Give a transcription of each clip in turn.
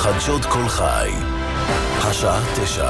חדשות כל חי, השעה 9.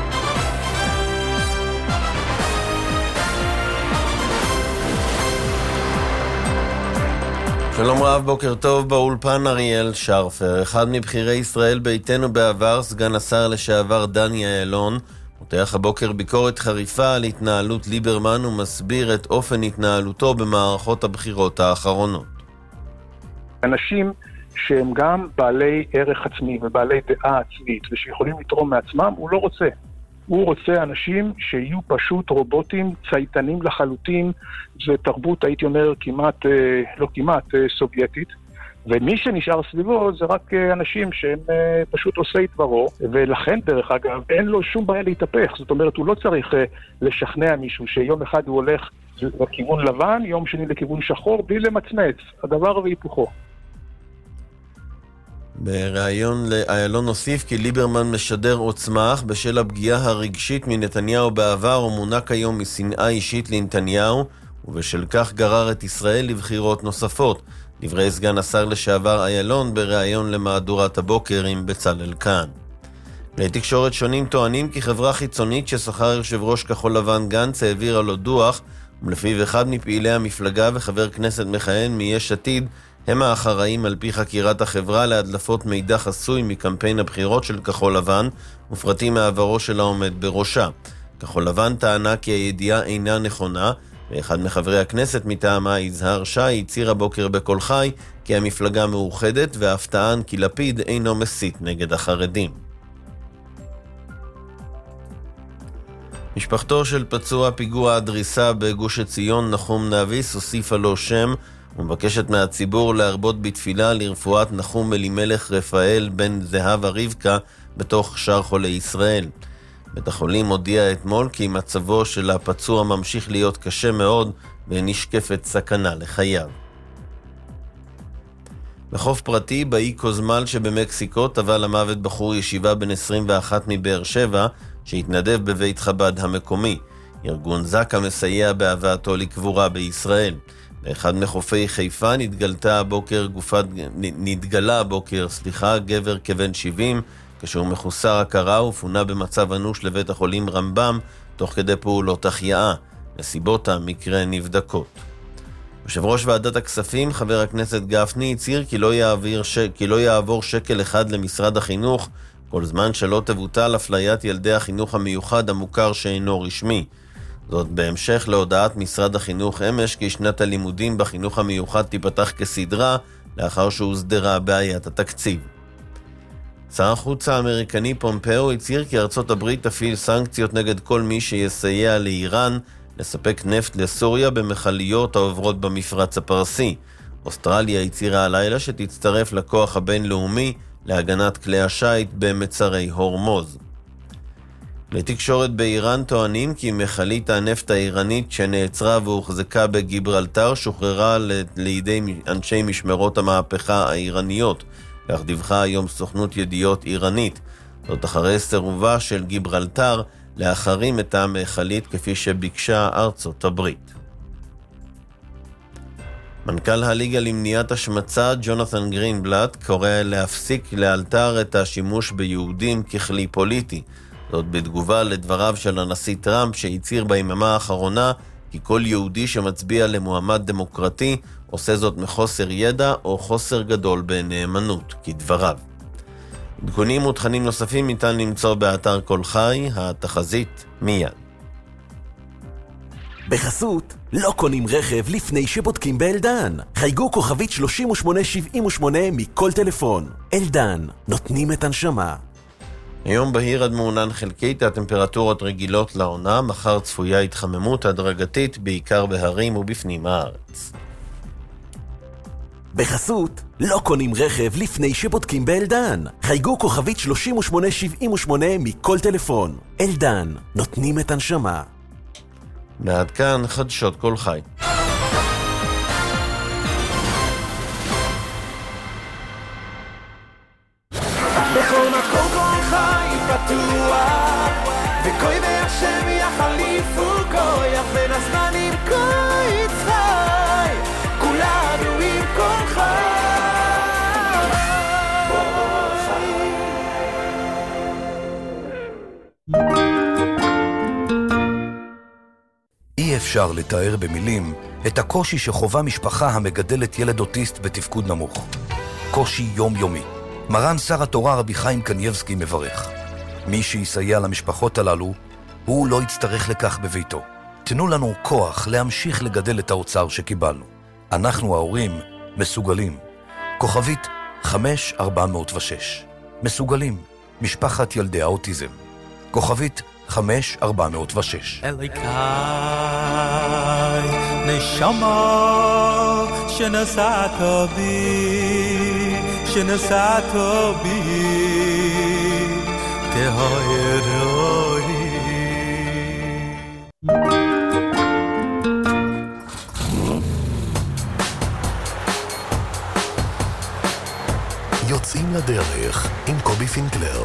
שלום רב, בוקר טוב. באולפן אריאל שרפר, אחד מבחירי ישראל ביתנו בעבר, סגן השר לשעבר דני אילון, מותח הבוקר ביקורת חריפה על התנהלות ליברמן ומסביר את אופן התנהלותו במערכות הבחירות האחרונות. אנשים שהם גם בעלי ערך עצמי ובעלי דעה עצמית ושיכולים לתרום מעצמם, הוא לא רוצה. הוא רוצה אנשים שיהיו פשוט רובוטים, צייתנים לחלוטין. זה תרבות, הייתי אומר, סובייטית. ומי שנשאר סביבו זה רק אנשים שהם פשוט עושי דברו, ולכן דרך אגב אין לו שום בעיה להתהפך. זאת אומרת, הוא לא צריך לשכנע מישהו שיום אחד הוא הולך לכיוון לבן, יום שני לכיוון שחור, בלי למצמץ. הדבר והיפוכו. בריאיון לאיילון הוסיף כי ליברמן משדר עוצמה בשל הפגיעה הרגשית מנתניהו בעבר ומונק היום משנאה אישית לנתניהו, ובשל כך גרר את ישראל לבחירות נוספות. דברי סגן השר לשעבר איילון בריאיון למהדורת הבוקר עם בצלאל כאן. כלי תקשורת שונים טוענים כי חברה חיצונית ששכר יושב ראש כחול לבן גנץ העבירה לו דוח, ולפיו אחד מפעילי המפלגה וחבר כנסת מכהן מיש עתיד הם האחראים על פי חקירת החברה להדלפות מידע חסוי מקמפיין הבחירות של כחול לבן ופרטים מעברו של העומד בראשה. כחול לבן טענה כי הידיעה אינה נכונה, ואחד מחברי הכנסת מטעמה, יזהר שי, הצהיר הבוקר בכל חי כי המפלגה מאוחדת, ואף טען כי לפיד אינו מסית נגד החרדים. משפחתו של פצוע פיגוע הדריסה בגוש עציון נחום נביס הוסיפה לו שם ומבקשת מהציבור להרבות בתפילה לרפואת נחום אלימלך רפאל בן זהבה רבקה בתוך שאר חולי ישראל. בית החולים הודיע אתמול כי מצבו של הפצוע ממשיך להיות קשה מאוד ונשקפת סכנה לחייו. בחוף פרטי באי קוזמל שבמקסיקו טבע למוות בחור ישיבה בן 21 מבאר שבע שהתנדב בבית חב"ד המקומי. ארגון זקה מסייע בהבאתו לקבורה בישראל. באחד מחופי חיפה נתגלה הבוקר גבר כבן 70 כשהוא מחוסר הכרה ופונה במצב אנוש לבית החולים רמב"ם תוך כדי פעולות החייאה. נסיבות המקרה נבדקות. יושב ראש ועדת הכספים חבר הכנסת גפני הצהיר כי לא יעבור שקל אחד למשרד החינוך כל זמן שלא תבוטל אפליית ילדי החינוך המיוחד המוכר שאינו רשמי. זאת בהמשך להודעת משרד החינוך אמש כי שנת הלימודים בחינוך המיוחד תיפתח כסדרה לאחר שהוסדרה בעיית התקציב. שר החוץ האמריקני פומפאו הצהיר כי ארצות הברית תפעיל סנקציות נגד כל מי שיסייע לאיראן לספק נפט לסוריה במכליות העוברות במפרץ הפרסי. אוסטרליה הצהירה הלילה שתצטרף לכוח הבינלאומי להגנת כלי השיט במצרי הורמוז. לתקשורת באיראן טוענים כי מכלית הנפט האיראנית שנעצרה והוחזקה בגיברלטר שוחררה לידי אנשי משמרות המהפכה האיראניות. כך דיווחה היום סוכנות ידיעות איראנית. זאת אחרי סירובה של גיברלטר להחרים את המכלית כפי שביקשה ארצות הברית. מנכ"ל הליגה למניעת השמצה ג'ונתן גרינבלט קורא להפסיק לאלתר את השימוש ביהודים ככלי פוליטי. זאת בתגובה לדבריו של הנשיא טראמפ שהצהיר ביממה האחרונה כי כל יהודי שמצביע למועמד דמוקרטי עושה זאת מחוסר ידע או חוסר גדול בנאמנות, כדבריו. עדכונים ותכנים נוספים ניתן למצוא באתר כל חי, התחזית מיד. בחסות, לא קונים רכב לפני שבודקים באלדן. חייגו כוכבית 3878 מכל טלפון. אלדן, נותנים את הנשמה. היום בהיר עד מעונן חלקית, הטמפרטורות רגילות לעונה, מחר צפויה התחממות הדרגתית בעיקר בהרים ובפנים הארץ. בחסות, לא קונים רכב לפני שבודקים באלדן. חייגו כוכבית 3878 מכל טלפון. אלדן, נותנים את הנשמה. ועד כאן חדשות כל חי. בכל מקום כל חי פתוח וקוי והשם יחליפו כוח בין הזמנים כוי צחי כולנו עם כל חי אפשר לתאר במילים את הקושי שחובה משפחה המגדלת ילד אוטיסט בתפקוד נמוך. קושי יומיומי. מרן שר התורה רבי חיים קנייבסקי מברך. מי שיסייע למשפחות הללו, הוא לא יצטרך לכך בביתו. תנו לנו כוח להמשיך לגדל את האוצר שקיבלנו. אנחנו ההורים מסוגלים. כוכבית 5406. מסוגלים. משפחת ילדי האוטיזם. כוכבית 5406. אליקאי נשמה שנשאת בי תהירוי. יוצאים לדרך עם קובי פינקלר.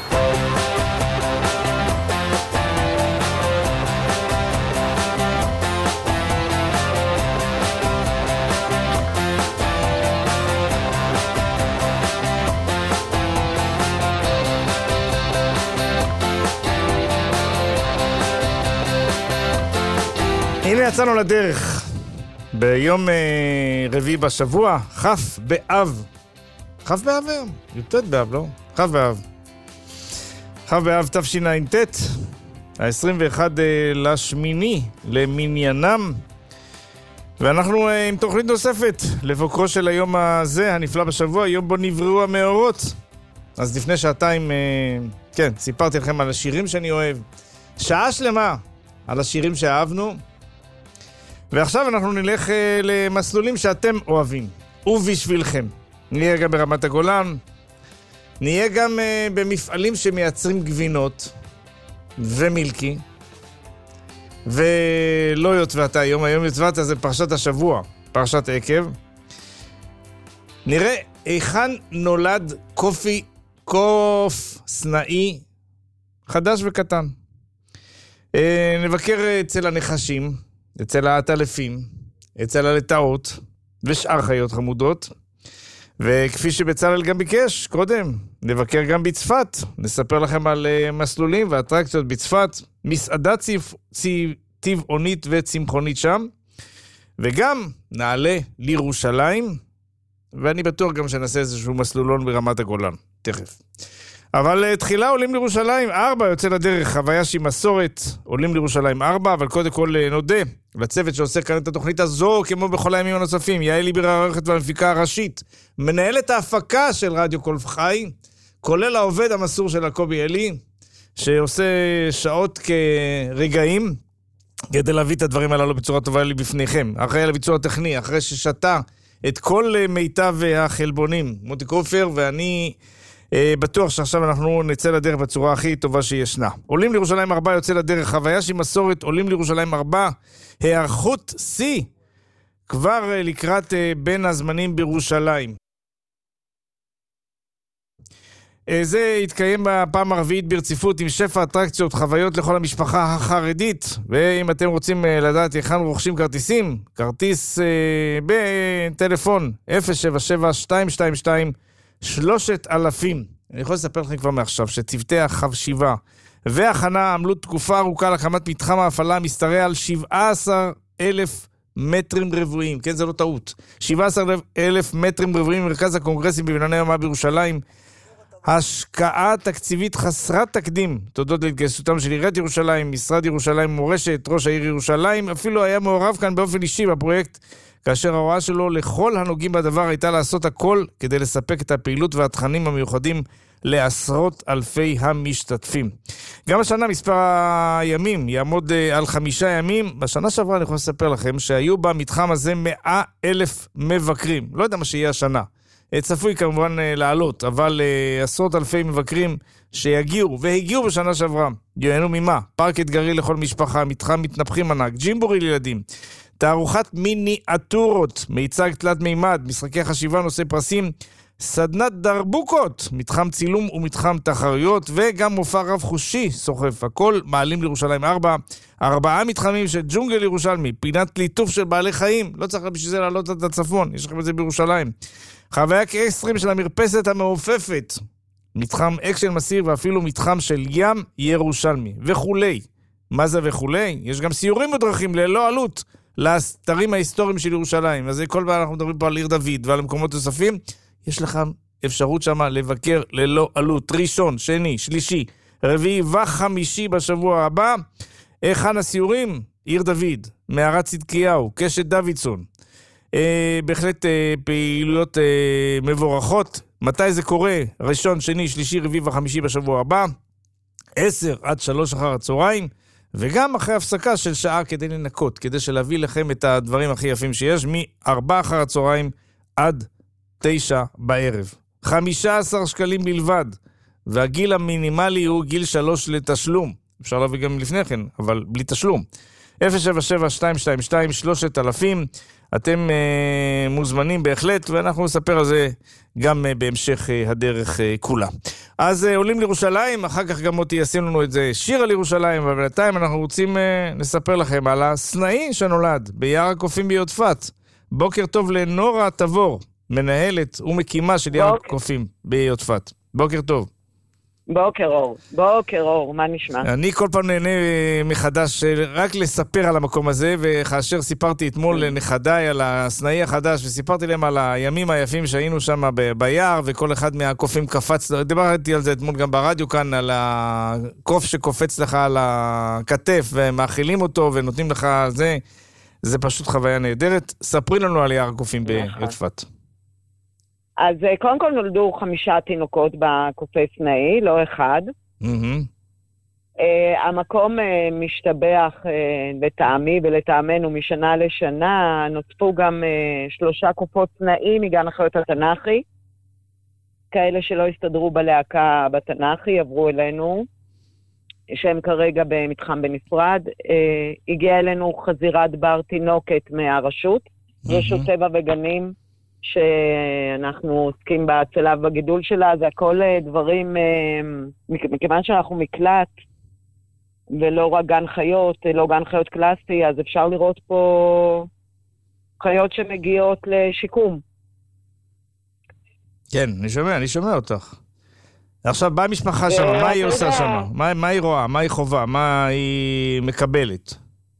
הנה יצאנו לדרך ביום רביעי בשבוע, כ' באב. כ' באב היום? י"ט באב, לא? כ' באב. כ' באב תשע"ט, ה-21 לשמיני למניינם. ואנחנו עם תוכנית נוספת לבוקרו של היום הזה, הנפלא בשבוע, יום בו נבראו המאורות. אז לפני שעתיים, כן, סיפרתי לכם על השירים שאני אוהב. שעה שלמה על השירים שאהבנו. ועכשיו אנחנו נלך למסלולים שאתם אוהבים, ובשבילכם. נהיה גם ברמת הגולן, נהיה גם במפעלים שמייצרים גבינות ומילקי, ולא יוטבעת היום יוטבעת זה פרשת השבוע, פרשת עקב. נראה היכן נולד קוף סנאי חדש וקטן. נבקר אצל הנחשים, אצל העטלפים, אצל הלטאות ושאר חיות חמודות. וכפי שבצלאל גם ביקש קודם, נבקר גם בצפת, נספר לכם על מסלולים ואטרקציות בצפת, מסעדה צבעונית וצמחונית שם, וגם נעלה לירושלים, ואני בטוח גם שנעשה איזשהו מסלולון ברמת הגולן, תכף. אבל תחילה עולים לירושלים 4, יוצא לדרך חוויה שהיא מסורת, עולים לירושלים 4, אבל קודם כל נודה לצוות שעושה כאן את התוכנית הזו, כמו בכל הימים הנוספים, יעל ליבר העורכת והמפיקה הראשית, מנהלת ההפקה של רדיו קול חי, כולל העובד המסור של קובי אלי, שעושה שעות כרגעים, כדי להביא את הדברים הללו בצורה טובה לי בפניכם, אחרי לביצוע הטכני, אחרי ששתה את כל מיטב החלבונים, מוטי קופר, ואני בטוח שעכשיו אנחנו נצא לדרך בצורה הכי טובה שישנה. עולים לירושלים 4 יוצא לדרך, חוויה שהיא מסורת, עולים לירושלים 4, היערכות C, כבר לקראת בין הזמנים בירושלים. זה יתקיים בפעם הרביעית ברציפות עם שפע אטרקציות, חוויות לכל המשפחה החרדית, ואם אתם רוצים לדעת היכן רוכשים כרטיסים, כרטיס בטלפון 077-222-3000. אני יכול לספר לכם כבר מעכשיו שצוותי החשיבה והכנה עמלו תקופה ארוכה להקמת מתחם ההפעלה משתרע על 17,000 מטרים רבועים, כן, זה לא טעות, 17,000 מטרים רבועים במרכז הקונגרסים בבנייני האומה בירושלים. השקעה תקציבית חסרת תקדים, תודות להתגייסותם של עיריית ירושלים, משרד ירושלים מורשת, ראש העיר ירושלים, אפילו היה מעורב כאן באופן אישי בפרויקט, כאשר ההוראה שלו לכל הנוגעים בדבר הייתה לעשות הכל כדי לספק את הפעילות והתכנים המיוחדים לעשרות אלפי המשתתפים. גם השנה מספר הימים יעמוד על 5 ימים. בשנה שעברה אני יכול לספר לכם שהיו במתחם הזה 100,000 מבקרים. לא יודע מה שיהיה השנה. צפוי כמובן לעלות, אבל עשרות אלפי מבקרים שיגיעו והגיעו בשנה שעברה. יהנו ממה? פארק אתגרי לכל משפחה, מתחם מתנפחים ענק, ג'ימבורי לילדים, תערוכת מיניאטורות, מיצג תלת מימד, משחקי חשיבה, נושא פרסים, סדנת דרבוקות, מתחם צילום ומתחם תחרויות, וגם מופע רב חושי סוחף. הכל מעלים לירושלים 4 מתחמים של ג'ונגל ירושלמי, פינת ליטוף של בעלי חיים, לא צריך בשביל זה לעלות את הצפון, יש לכם את זה בירושלים. חוויה כאקסטרים של המרפסת המעופפת, מתחם אקשן מסיר ואפילו מתחם של ים ירושלמי וכולי. מה זה וכולי. יש גם סיורים ודרכים ללא עלות לאתרים ההיסטוריים של ירושלים. אז כל פעם אנחנו מדברים פה על עיר דוד ועל מקומות נוספים. יש לך אפשרות שמה לבקר ללא עלות. ראשון, שני, שלישי, רביעי וחמישי בשבוע הבא. היכן הסיורים? עיר דוד, מערת צדקיהו, קשת דוידסון. בהחלט פעילויות מבורכות. מתי זה קורה? ראשון, שני, שלישי, רביעי וחמישי בשבוע הבא. 10 עד 3 אחר הצהריים. וגם אחרי הפסקה של שעה כדי לנקות, כדי שלהביא לכם את הדברים הכי יפים שיש, מ-4 אחר הצהריים עד 9 בערב. 15 שקלים בלבד, והגיל המינימלי הוא גיל 3 לתשלום. אפשר להביא גם לפני כן, אבל בלי תשלום. 077-222-3000, אתם מוזמנים בהחלט, ואנחנו נספר על זה גם בהמשך הדרך כולה. אז עולים לירושלים, אחר כך גם אותי ישים לנו את זה שיר על ירושלים, אבל בינתיים אנחנו רוצים לספר לכם על הסנאי שנולד ביער הקופים ביודפת. בוקר טוב לנורה תבור, מנהלת ומקימה של יער הקופים ביודפת. בוקר טוב. בוקר אור, מה נשמע? אני כל פעם נהנה מחדש רק לספר על המקום הזה, וכאשר סיפרתי אתמול לנכדיי על הסנאי החדש, וסיפרתי להם על הימים היפים שהיינו שם ביער, וכל אחד מהקופים קפץ, דיברתי על זה אתמול גם ברדיו כאן, על הקוף שקופץ לך על הכתף, ומאכילים אותו ונותנים לך זה פשוט חוויה נהדרת. ספרי לנו על יער הקופים ביודפת. אז קודם כל נולדו 5 תינוקות בקופי סנאי, לא אחד. המקום משתבח לטעמי ולטעמנו משנה לשנה. נוספו גם 3 קופות סנאי מגן החיות התנ"כי. כאלה שלא הסתדרו בלהקה בתנ"כי, עברו אלינו, שהם כרגע במתחם בנפרד. הגיעה אלינו חזירת בר תינוקת מהרשות, רשות טבע וגנים, שאנחנו עוסקים בהצלה ובגידול שלה. זה הכל דברים, מכיוון שאנחנו מקלט ולא רק גן חיות, לא גן חיות קלאסי, אז אפשר לראות פה חיות שמגיעות לשיקום. כן, אני שומע אותך. עכשיו, באה משפחה שם, מה היא עושה שם? מה היא רואה? מה היא חובה? מה היא מקבלת?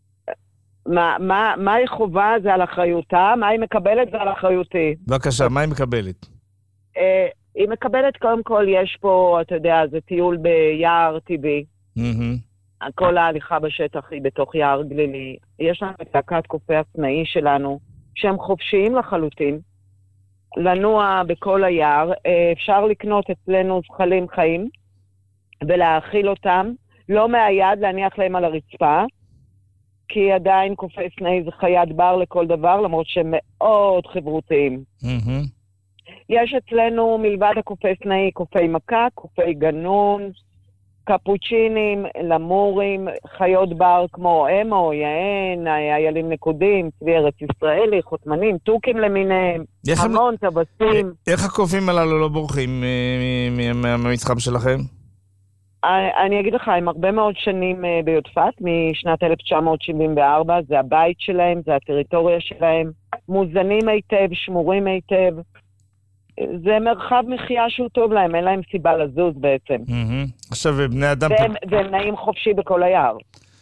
מה היא חובה זה על אחריותה, מה היא מקבלת זה על אחריותי. בבקשה, מה היא מקבלת? היא מקבלת, קודם כל, יש פה, אתה יודע, זה טיול ביער טבעי. כל ההליכה בשטח היא בתוך יער גלילי. יש לנו את להקת קופי הסנאי שלנו, שהם חופשיים לחלוטין, לנוע בכל היער. אפשר לקנות אצלנו זחלים חיים, ולהאכיל אותם, לא מהיד להניח להם על הרצפה, כי עדיין קופי סנאי זה חיית בר לכל דבר, למרות שהם מאוד חברותיים. יש אצלנו מלבד הקופי סנאי, קופי מכה, קופי גנון, קפוצ'ינים, למורים, חיות בר כמו אמו, יען, איילים נקודים, צבי ארץ ישראלי, חותמנים, טוקים למיניהם, המון, טבסים. איך הקופים הללו לא בורחים מהמצחם שלכם? אני אגיד לך, הם הרבה מאוד שנים ביודפת, משנת 1974, זה הבית שלהם, זה הטריטוריה שלהם, מוזנים היטב, שמורים היטב, זה מרחב מחיה שהוא טוב להם, אין להם סיבה לזוז בעצם. עכשיו, בני אדם... והם נעים חופשי בכל היער.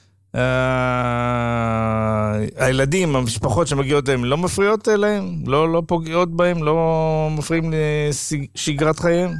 הילדים, המשפחות שמגיעות להם, לא מפריעות להם? לא פוגעות בהם? לא מפריעים לשגרת חייהם?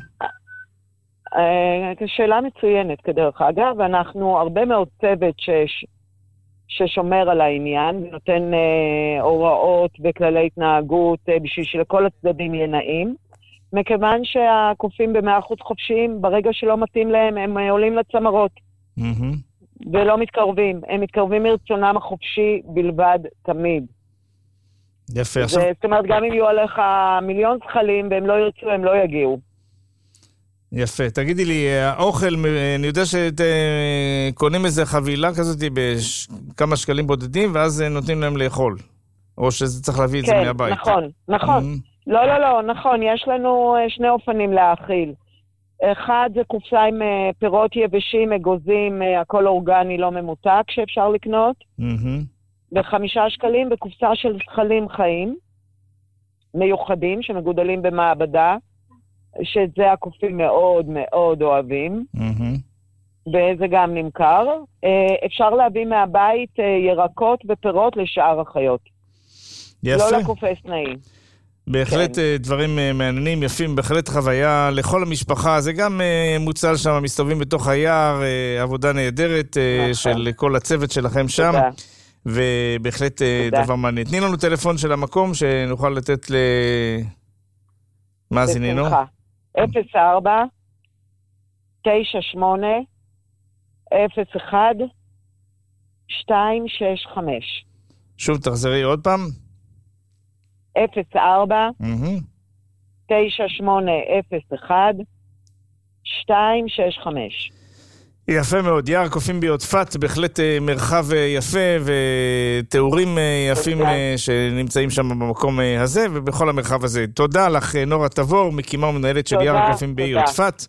שאלה מצוינת כדרך אגב, אנחנו הרבה מאוד צוות ששומר על העניין, ונותן הוראות וכללי התנהגות בשביל שלכל הצדדים יהיה נעים, מכיוון שהקופים ב100% חופשיים, ברגע שלא מתאים להם, הם עולים לצמרות, ולא מתקרבים, הם מתקרבים מרצונם החופשי בלבד תמיד. יפה. זאת אומרת, גם אם יהיו עליך מיליון זחלים והם לא ירצו, הם לא יגיעו. יפה, תגידי לי, האוכל, אני יודע שקונים איזה חבילה כזאת בכמה שקלים בודדים, ואז נותנים להם לאכול, או שזה צריך להביא את זה מהבית. כן, נכון. לא, נכון, יש לנו 2 אופנים להאכיל. אחד זה קופסה עם פירות יבשים, אגוזים, הכל אורגני, לא ממותק, שאפשר לקנות. ב5 שקלים, בקופסה של זחלים חיים, מיוחדים, שמגודלים במעבדה, שזה הקופים מאוד מאוד אוהבים. וזה גם נמכר. אפשר להביא מהבית ירקות ופירות לשאר החיות. יפה. לא לקופי סנאים. בהחלט כן. דברים מעניינים, יפים, בהחלט חוויה לכל המשפחה. זה גם מוצל שם, מסתובבים בתוך היער, עבודה נהדרת של כל הצוות שלכם שם. תודה. ובהחלט דבר מעניין. תני לנו טלפון של המקום שנוכל לתת למאזינינו. בשמחה. 04 98 01 265. שוב תחזרי עוד פעם. 04 98 01 265. יפה מאוד, יער קופים ביודפת, בהחלט מרחב יפה ותיאורים יפים שנמצאים שם במקום הזה ובכל המרחב הזה. תודה לך נורה תבור, מקימה ומנהלת של יער הקופים ביודפת.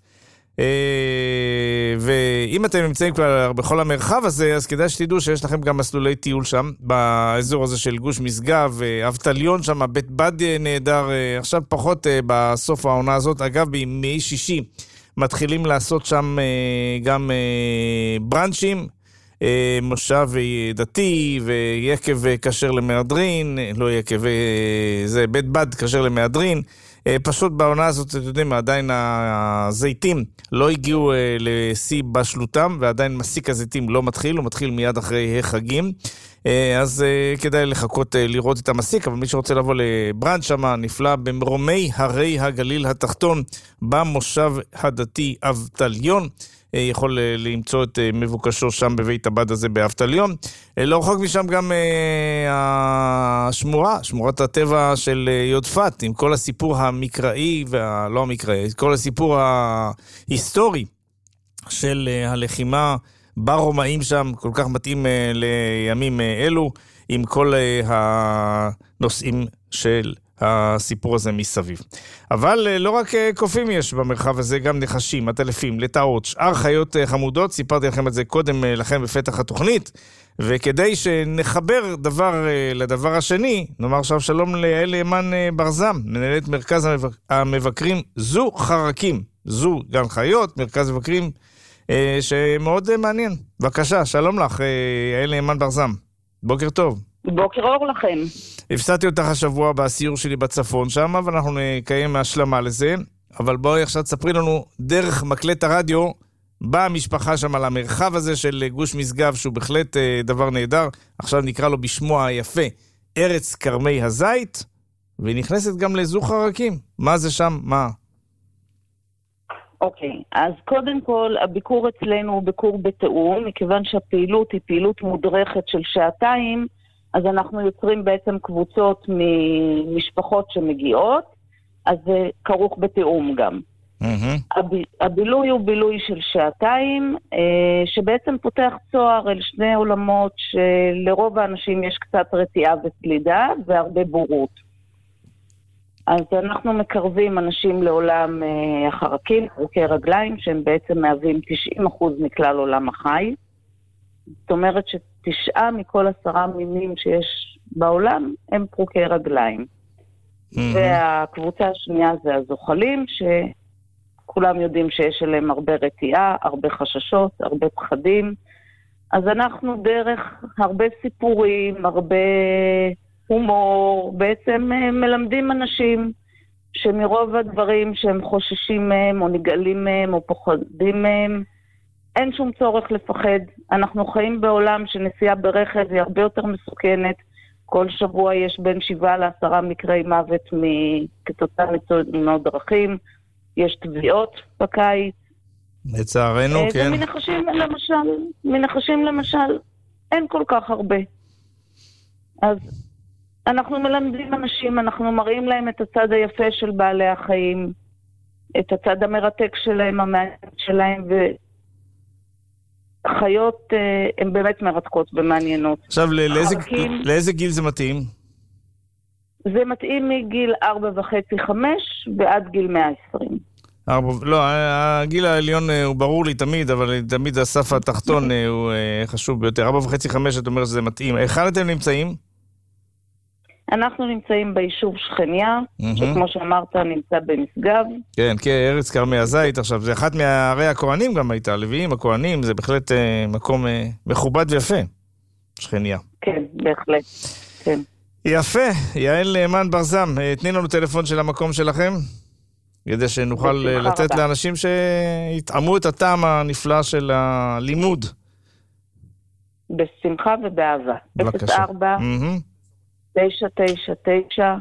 ואם אתם נמצאים כבר בכל המרחב הזה, אז כדאי שתדעו שיש לכם גם מסלולי טיול שם, באזור הזה של גוש משגב, אבטליון שם, בית בד נהדר, עכשיו פחות בסוף העונה הזאת, אגב בימי שישי, מתחילים לעשות שם גם ברנצ'ים, מושב דתי ויקב כשר למהדרין, לא יקב, זה בית בד כשר למהדרין, פשוט בעונה הזאת, אתם יודעים, עדיין הזיתים לא הגיעו לשיא בשלותם, ועדיין מסיק הזיתים לא מתחיל, הוא מתחיל מיד אחרי חגים, אז כדאי לחכות לראות את המסיק, אבל מי שרוצה לבוא לברנץ' שמה נפלא במרומי הרי הגליל התחתון, במושב הדתי אבטליון, יכול למצוא את מבוקשו שם בבית הבד הזה באבטליון. לא רחוק משם גם השמורה, שמורת הטבע של יודפת, עם כל הסיפור המקראי, לא המקראי, כל הסיפור ההיסטורי של הלחימה ברומאים שם, כל כך מתאים לימים אלו, עם כל הנושאים של הסיפור הזה מסביב. אבל לא רק קופים יש במרחב הזה, גם נחשים, עטלפים, לטאות, שאר חיות חמודות, סיפרתי לכם את זה קודם לכם בפתח התוכנית, וכדי שנחבר דבר לדבר השני, נאמר עכשיו שלום ליעל נאמן ברזם, מנהלת מרכז המבקרים זו חרקים, זו גן חיות, מרכז מבקרים שמאוד מעניין. בבקשה, שלום לך יעל נאמן ברזם, בוקר טוב. בוקר אור לכם. הפסעתי אותך השבוע בסיור שלי בצפון שם, ואנחנו נקיים השלמה לזה, אבל בואי עכשיו תספרי לנו דרך מקלט הרדיו, במשפחה שם על המרחב הזה של גוש משגב, שהוא בהחלט דבר נהדר, עכשיו נקרא לו בשמו היפה, ארץ קרמי הזית, ונכנסת גם לזו חרקים. מה זה שם? מה? אוקיי, אז קודם כל, הביקור אצלנו הוא ביקור בתאום, מכיוון שהפעילות היא פעילות מודרכת של שעתיים, אז אנחנו יוצרים בעצם קבוצות ממשפחות שמגיעות, אז זה כרוך בתאום גם. הבילוי הוא בילוי של שעתיים, שבעצם פותח צוהר אל שני עולמות שלרוב האנשים יש קצת רתיעה וסלידה והרבה בורות. אז אנחנו מקרבים אנשים לעולם החרקים, חרוקי רגליים, שהם בעצם מהווים 90% מכלל עולם החי. זאת אומרת ש9 מכל 10 מינים שיש בעולם הם פרוקי רגליים. והקבוצה השנייה זה הזוחלים, שכולם יודעים שיש אליהם הרבה רתיעה, הרבה חששות, הרבה פחדים. אז אנחנו דרך הרבה סיפורים, הרבה הומור, בעצם מלמדים אנשים שמרוב הדברים שהם חוששים מהם או נגעלים מהם או פוחדים מהם, אין שום צורך לפחד. אנחנו חיים בעולם שנסיעה ברכב היא הרבה יותר מסוכנת. כל שבוע יש בין 7 ל10 מקרי מוות כתוצאה מתאונות דרכים. יש תביעות בקיץ. לצערנו, כן. מנחשים למשל, אין כל כך הרבה. אז אנחנו מלמדים אנשים, אנחנו מראים להם את הצד היפה של בעלי החיים, את הצד המרתק שלהם, המעניין שלהם, חיות הן באמת מרתקות ומעניינות. עכשיו, לאיזה גיל זה מתאים? זה מתאים מגיל 4.5-5 ועד גיל 120. לא, הגיל העליון הוא ברור לי תמיד, אבל תמיד הסף התחתון הוא חשוב ביותר. 4.5-5, את אומרת שזה מתאים. היכן אתם נמצאים? אנחנו נמצאים ביישוב שכניה, שכמו שאמרת נמצא במשגב. כן, כארץ כרמי הזית. עכשיו, זה אחת מהערי הכהנים גם הייתה, הלוויים, הכהנים, זה בהחלט מקום מכובד ויפה, שכניה. כן, בהחלט, כן. יפה, יעל נאמן ברזם, תני לנו טלפון של המקום שלכם, כדי שנוכל לתת לאנשים שיתאמו את הטעם הנפלא של הלימוד. בשמחה ובאהבה. בבקשה. 04 999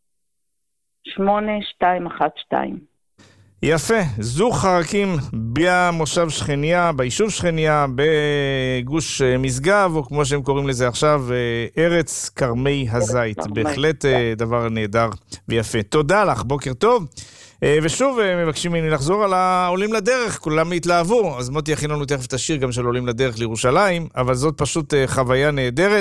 8212. יפה, זו חרקים במושב שכניה, ביישוב שכניה, בגוש משגב, או כמו שהם קוראים לזה עכשיו, ארץ כרמי הזית. בהחלט דבר נהדר ויפה. תודה לך, בוקר טוב. ושוב מבקשים ממני לחזור על העולים לדרך, כולם התלהבו, אז מוטי הכין לנו תכף את השיר גם של עולים לדרך לירושלים, אבל זאת פשוט חוויה נהדרת.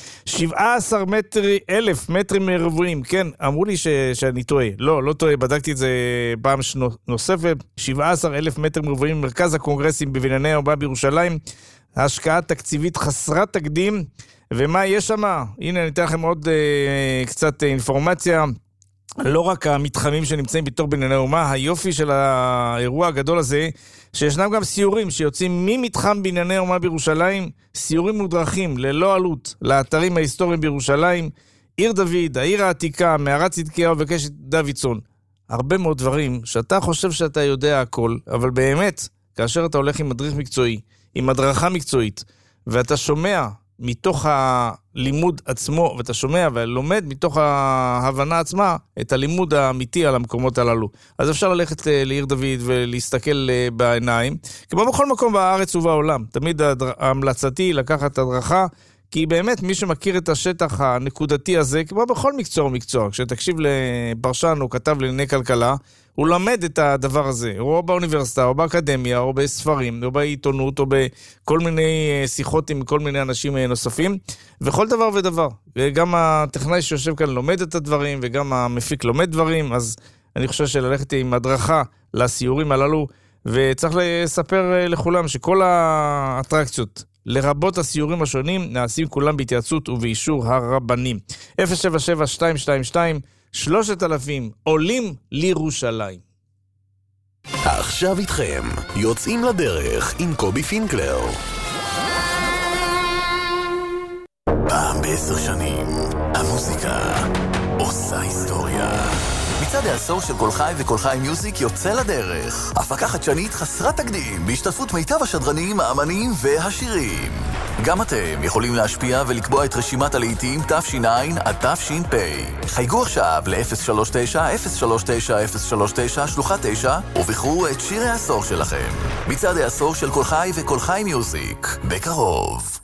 17,000 מטרים רבועים, כן, אמרו לי שאני טועה, לא טועה, בדקתי את זה פעם נוספת, 17,000 מטרים רבועים, מרכז הקונגרסים בבנייני האומה בירושלים, השקעה תקציבית חסרת תקדים, ומה יש שם? הנה אני אתן לכם עוד קצת אינפורמציה, לא רק המתחמים שנמצאים בתוך בנייני האומה, היופי של האירוע הגדול הזה, שישנם גם סיורים שיוצאים ממתחם בנייני האומה בירושלים, סיורים מודרכים ללא עלות לאתרים ההיסטוריים בירושלים, עיר דוד, העיר העתיקה, מערת צדקיהו וקשת דוידסון. הרבה מאוד דברים שאתה חושב שאתה יודע הכל, אבל באמת, כאשר אתה הולך עם מדריך מקצועי, עם הדרכה מקצועית, ואתה שומע מתוך הלימוד עצמו, ואתה שומע ולומד מתוך ההבנה עצמה את הלימוד האמיתי על המקומות הללו. אז אפשר ללכת לעיר דוד ולהסתכל בעיניים, כמו בכל מקום בארץ ובעולם. תמיד ההמלצתי לקחת הדרכה, כי באמת מי שמכיר את השטח הנקודתי הזה, כמו בכל מקצוע ומקצוע, כשתקשיב לפרשן או כתב לענייני כלכלה, הוא למד את הדבר הזה, או באוניברסיטה, או באקדמיה, או בספרים, או בעיתונות, או בכל מיני שיחות עם כל מיני אנשים נוספים, וכל דבר ודבר. וגם הטכנאי שיושב כאן לומד את הדברים, וגם המפיק לומד דברים, אז אני חושב שללכת עם הדרכה לסיורים הללו, וצריך לספר לכולם שכל האטרקציות, לרבות הסיורים השונים, נעשים כולם בהתייעצות ובאישור הרבנים. 077-222-3000, עולים לירושלים. עכשיו איתכם, יוצאים לדרך עם קובי פינקלר. פעם ב10 שנים, המוזיקה עושה היסטוריה. מצעד העשור של כל חי וכל חי מיוזיק יוצא לדרך. הפקה חדשנית חסרת תקדים, בהשתתפות מיטב השדרנים, האמנים והשירים. גם אתם יכולים להשפיע ולקבוע את רשימת הלהיטים תש"ע עד תש"פ. חייגו עכשיו ל-039-039-039 שלוחה 9 ובחרו את שיר העשור שלכם. מצעד העשור של כל חי וכל חי מיוזיק, בקרוב.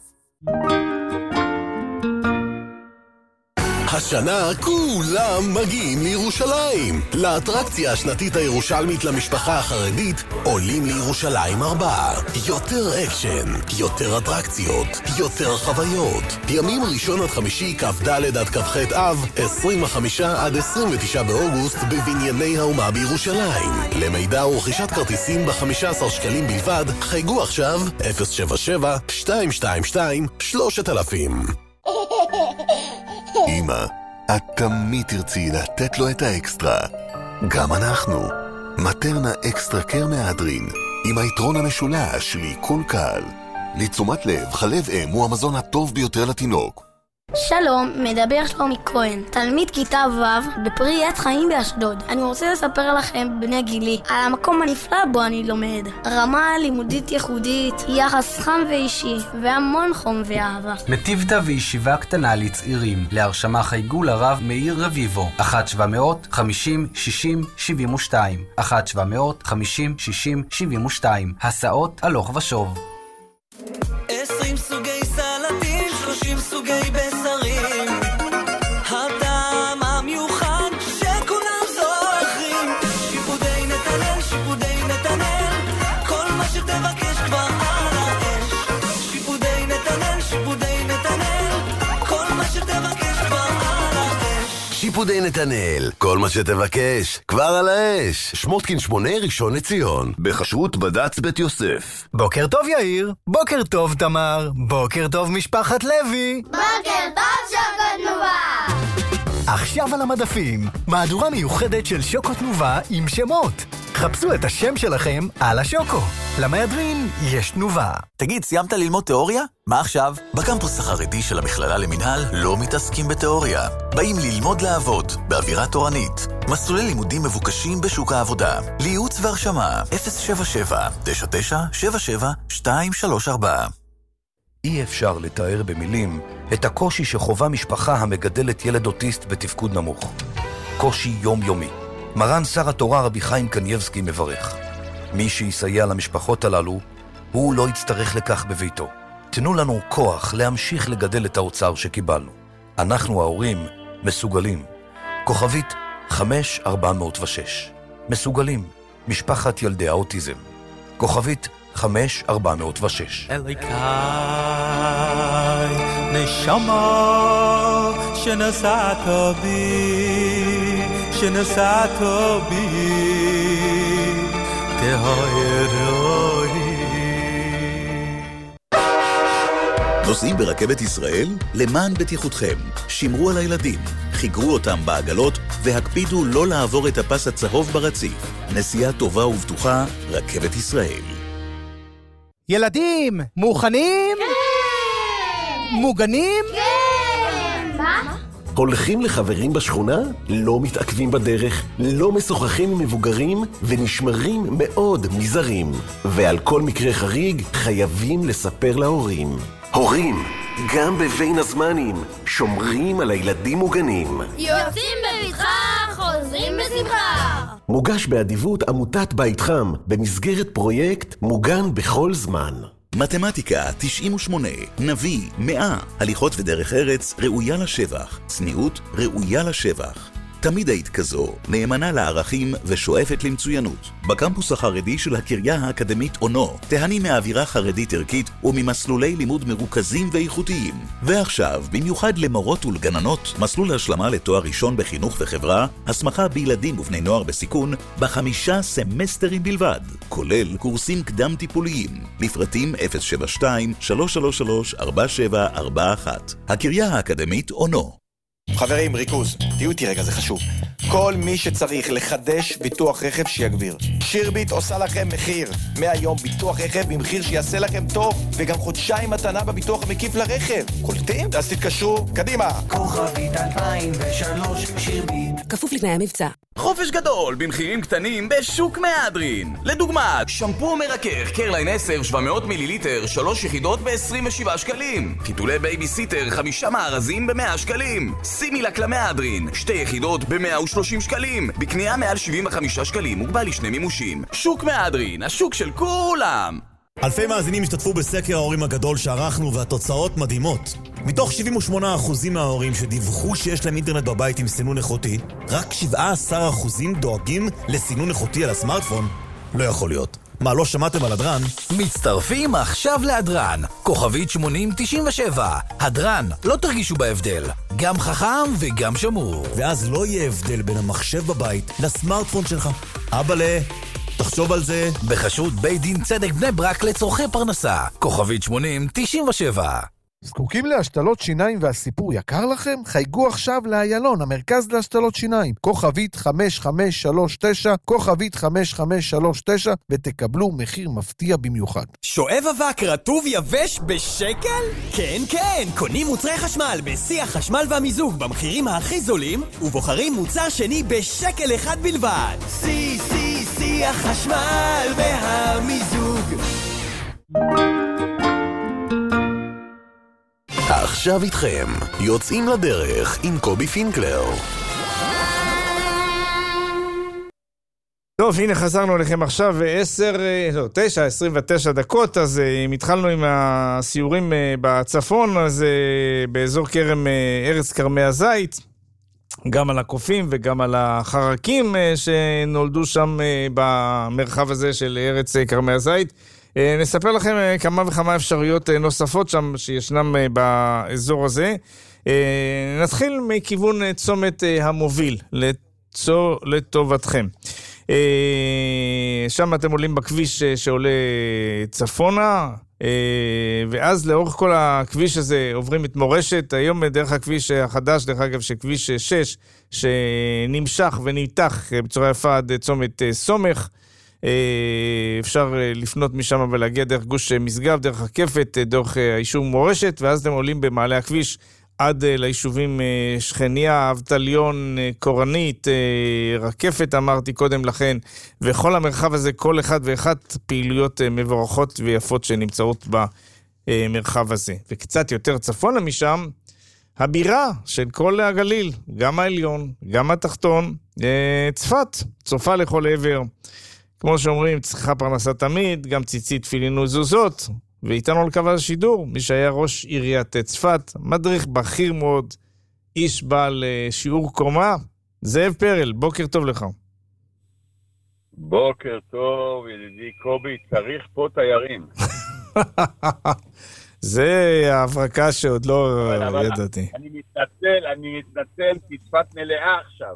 השנה כולם מגיעים לירושלים. לאטרקציה השנתית הירושלמית למשפחה החרדית, עולים לירושלים 4. יותר אקשן, יותר אטרקציות, יותר חוויות. ימים ראשון עד חמישי, כ"ד עד כ"ח אב, 25 עד 29 באוגוסט, בבנייני האומה בירושלים. למידע ורכישת כרטיסים ב-15 שקלים בלבד, חייגו עכשיו 077-222-3000. אמא, את תמיד תרצי לתת לו את האקסטרה. גם אנחנו. מטרנה אקסטרה קר מהדרין, עם היתרון המשולש לעיכול קל. לתשומת לב, חלב אם הוא המזון הטוב ביותר לתינוק. שלום, מדבר שלומי כהן, תלמיד כיתה ו' בפרי עץ חיים באשדוד. אני רוצה לספר לכם, בני גילי, על המקום הנפלא בו אני לומד. רמה לימודית ייחודית, יחס חם ואישי, והמון חום ואהבה. נתיבתא וישיבה קטנה לצעירים. להרשמה חייגו לרב מאיר רביבו, 1-700-50-60-72, 1-700-50-60-72. הסעות הלוך ושוב. 20 סוגי סלטים, 30 סוגי בשרים, הטעם המיוחד שכולם זוכרים. שיפודי נתנאל, שיפודי נתנאל, כל מה שתבקש כבר על האש. שיפודי נתנאל, שיפודי נתנאל, כל מה שתבקש כבר על האש. שיפודי נתנאל, כל מה שתבקש כבר על האש. שמותקין 8 ראשון לציון, בחשרות בד"ץ בית יוסף. בוקר טוב יאיר, בוקר טוב תמר, בוקר טוב משפחת לוי. בוקר טוב שוקולד נובה. עכשיו על המדפים, מהדורה מיוחדת של שוקו תנובה עם שמות. חפשו את השם שלכם על השוקו. למהדרין יש תנובה. תגיד, סיימת ללמוד תיאוריה? מה עכשיו? בקמפוס החרדי של המכללה למינהל לא מתעסקים בתיאוריה. באים ללמוד לעבוד, באווירה תורנית. מסלולי לימודים מבוקשים בשוק העבודה. לייעוץ והרשמה 077-9977-234. אי אפשר לתאר במילים את הקושי שחובה משפחה המגדלת ילד אוטיסט בתפקוד נמוך. קושי יומיומי. מרן שר התורה רבי חיים קנייבסקי מברך. מי שיסייע למשפחות הללו, הוא לא יצטרך לכך בביתו. תנו לנו כוח להמשיך לגדל את האוצר שקיבלנו. אנחנו ההורים מסוגלים. כוכבית 5406. מסוגלים. משפחת ילדי האוטיזם. כוכבית 5406. אליקאי נשמה שנסעת בי, שנסעת בי כהרוי. נוסעים ברכבת ישראל? למען בטיחותכם. שמרו על הילדים, חיגרו אותם בעגלות והקפידו לא לעבור את הפס הצהוב ברציף. נסיעה טובה ובטוחה, רכבת ישראל. ילדים, מוכנים? כן! מוגנים? כן! מה? הולכים לחברים בשכונה? לא מתעכבים בדרך, לא משוחחים עם מבוגרים ונשמרים מאוד מזרים. ועל כל מקרה חריג חייבים לספר להורים. הורים, גם בבין הזמנים, שומרים על הילדים מוגנים. יוצאים בבטחה, חוזרים בשמחה. מוגש באדיבות עמותת בית חם, במסגרת פרויקט מוגן בכל זמן. מתמטיקה 98, נביא 100, הליכות ודרך ארץ ראויה לשבח, צניעות ראויה לשבח. תמיד היית כזו, נאמנה לערכים ושואפת למצוינות. בקמפוס החרדי של הקריה האקדמית אונו, תהני מהאווירה חרדית ערכית וממסלולי לימוד מרוכזים ואיכותיים. ועכשיו, במיוחד למורות ולגננות, מסלול השלמה לתואר ראשון בחינוך וחברה, הסמכה בילדים ובני נוער בסיכון, ב5 סמסטרים בלבד, כולל קורסים קדם טיפוליים. לפרטים 072-333-4741. הקריה האקדמית אונו. חברים, ריכוז, תהיו איתי רגע, זה חשוב. כל מי שצריך לחדש ביטוח רכב שיגביר. שירביט עושה לכם מחיר. מהיום ביטוח רכב במחיר שיעשה לכם טוב, וגם חודשיים מתנה בביטוח המקיף לרכב. קולטים? אז תתקשרו, קדימה. כוכבית 2003 שירביט. כפוף לתנאי המבצע. חופש גדול במחירים קטנים בשוק מהדרין. לדוגמה, שמפו מרכך קרליין 10 700 מיליליטר 3 יחידות ב-27 שקלים. חיתולי בייביסיטר 5 מארזים ב-100 שקלים. שימי לק למהדרין 2 יחידות ב-130 שקלים. בקנייה מעל 75 שקלים מוגבל לשני מימושים. שוק מהדרין, השוק של כולם. אלפי מאזינים השתתפו בסקר ההורים הגדול שערכנו והתוצאות מדהימות. מתוך 78% מההורים שדיווחו שיש להם אינטרנט בבית עם סינון איכותי, רק 17% דואגים לסינון איכותי על הסמארטפון. לא יכול להיות. מה, לא שמעתם על הדרן? מצטרפים עכשיו להדרן. כוכבית 8097. הדרן, לא תרגישו בהבדל. גם חכם וגם שמור. ואז לא יהיה הבדל בין המחשב בבית לסמארטפון שלך. אבאלה, תחשוב על זה. בחשות בית דין צדק בני ברק לצורכי פרנסה. כוכבית 8097. זקוקים להשתלות שיניים והסיפור יקר לכם? חייגו עכשיו לאיילון, המרכז להשתלות שיניים. כוכבית 5539, כוכבית 5539, ותקבלו מחיר מפתיע במיוחד. שואב אבק רטוב יבש בשקל? כן, כן, קונים מוצרי חשמל בשיח חשמל והמיזוג במחירים הכי זולים, ובוחרים מוצר שני בשקל אחד בלבד. שיח חשמל והמיזוג. עכשיו איתכם, יוצאים לדרך עם קובי פינקלר. טוב, הנה חזרנו אליכם עכשיו 9:29 דקות, אז אם התחלנו עם הסיורים בצפון, אז באזור כרם ארץ כרמי הזית, גם על הקופים וגם על החרקים שנולדו שם במרחב הזה של ארץ כרמי הזית. נספר לכם כמה וכמה אפשרויות נוספות שם שישנם באזור הזה. נתחיל מכיוון צומת המוביל, לטובתכם. שם אתם עולים בכביש שעולה צפונה, ואז לאורך כל הכביש הזה עוברים את מורשת. היום דרך הכביש החדש, דרך אגב, שכביש 6, שנמשך וניתח בצורה יפה עד צומת סומך, אפשר לפנות משם ולהגיע דרך גוש משגב, דרך הקפת, דרך היישוב מורשת, ואז אתם עולים במעלה הכביש עד ליישובים שכניה, אבטליון, קורנית, רקפת אמרתי קודם לכן, וכל המרחב הזה, כל אחד ואחת פעילויות מבורכות ויפות שנמצאות במרחב הזה. וקצת יותר צפונה משם, הבירה של כל הגליל, גם העליון, גם התחתון, צפת, צופה לכל עבר. כמו שאומרים, צריכה פרנסה תמיד, גם ציצית תפילין זוזות, ואיתנו על קו השידור, מי שהיה ראש עיריית צפת, מדריך בכיר מאוד, איש בעל שיעור קומה, זאב פרל, בוקר טוב לך. בוקר טוב, ידידי קובי, צריך פה תיירים. זה ההברקה שעוד לא ידעתי. אני מתנצל, כי צפת מלאה עכשיו.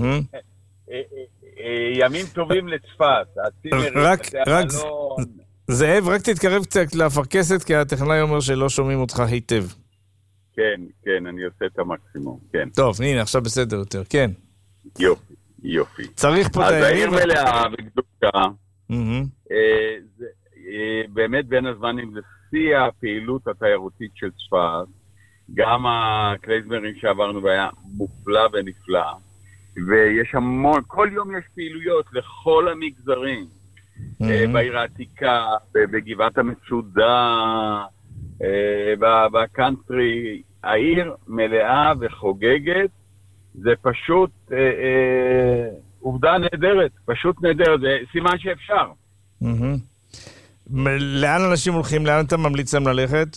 ימים טובים לצפת. רק זאב, רק תתקרב קצת לפרקסת, כי הטכנאי אומר שלא שומעים אותך היטב. כן, אני עושה את המקסימום, כן. טוב, הנה, עכשיו בסדר יותר, כן. יופי. צריך פה אז תיירים. העיר מלאה וקדושה, באמת בין הזמנים זה שיא הפעילות התיירותית של צפת, גם הקלייזמרים שעברנו היה מופלא ונפלא, ויש המון, כל יום יש פעילויות לכל המגזרים, בעיר העתיקה, בגבעת המצודה, בקאנטרי, העיר מלאה וחוגגת, זה פשוט עובדה נהדרת, פשוט נהדרת, זה סימן שאפשר. לאן אנשים הולכים? לאן אתה ממליץ להם ללכת?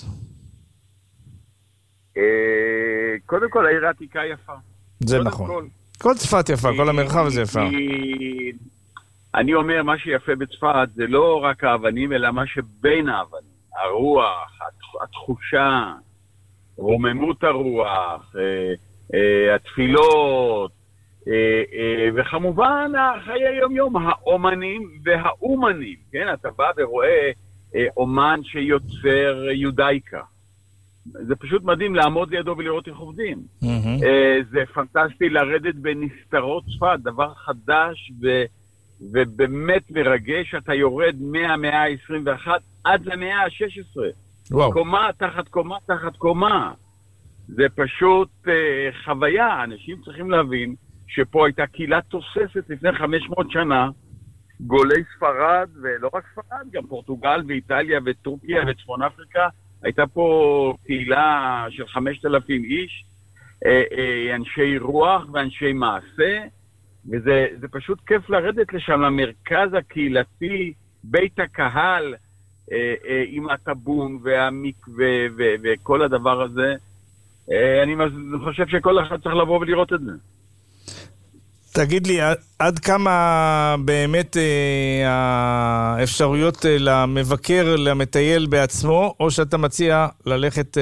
קודם כל, העיר העתיקה יפה. זה נכון. כל צפת יפה, כל המרחב הזה יפה. אני אומר, מה שיפה בצפת זה לא רק האבנים, אלא מה שבין האבנים. הרוח, התחושה, רוממות הרוח, התפילות, וכמובן חיי יום-יום, האומנים והאומנים. כן, אתה בא ורואה אומן שיוצר יודאיקה. זה פשוט מדהים לעמוד לידו ולראות איך עובדים. זה פנטסטי לרדת בנסתרות צפת, דבר חדש ובאמת מרגש. אתה יורד מהמאה ה-21 עד למאה ה-16. קומה תחת קומה תחת קומה. זה פשוט חוויה. אנשים צריכים להבין שפה הייתה קהילה תוססת לפני 500 שנה, גולי ספרד, ולא רק ספרד, גם פורטוגל ואיטליה וטורקיה וצפון אפריקה, הייתה פה קהילה של 5,000 איש, אנשי רוח ואנשי מעשה, וזה פשוט כיף לרדת לשם, למרכז הקהילתי, בית הקהל, עם הטבון והמקווה וכל הדבר הזה. אני חושב שכל אחד צריך לבוא ולראות את זה. תגיד לי, עד כמה באמת האפשרויות למבקר, למטייל בעצמו, או שאתה מציע ללכת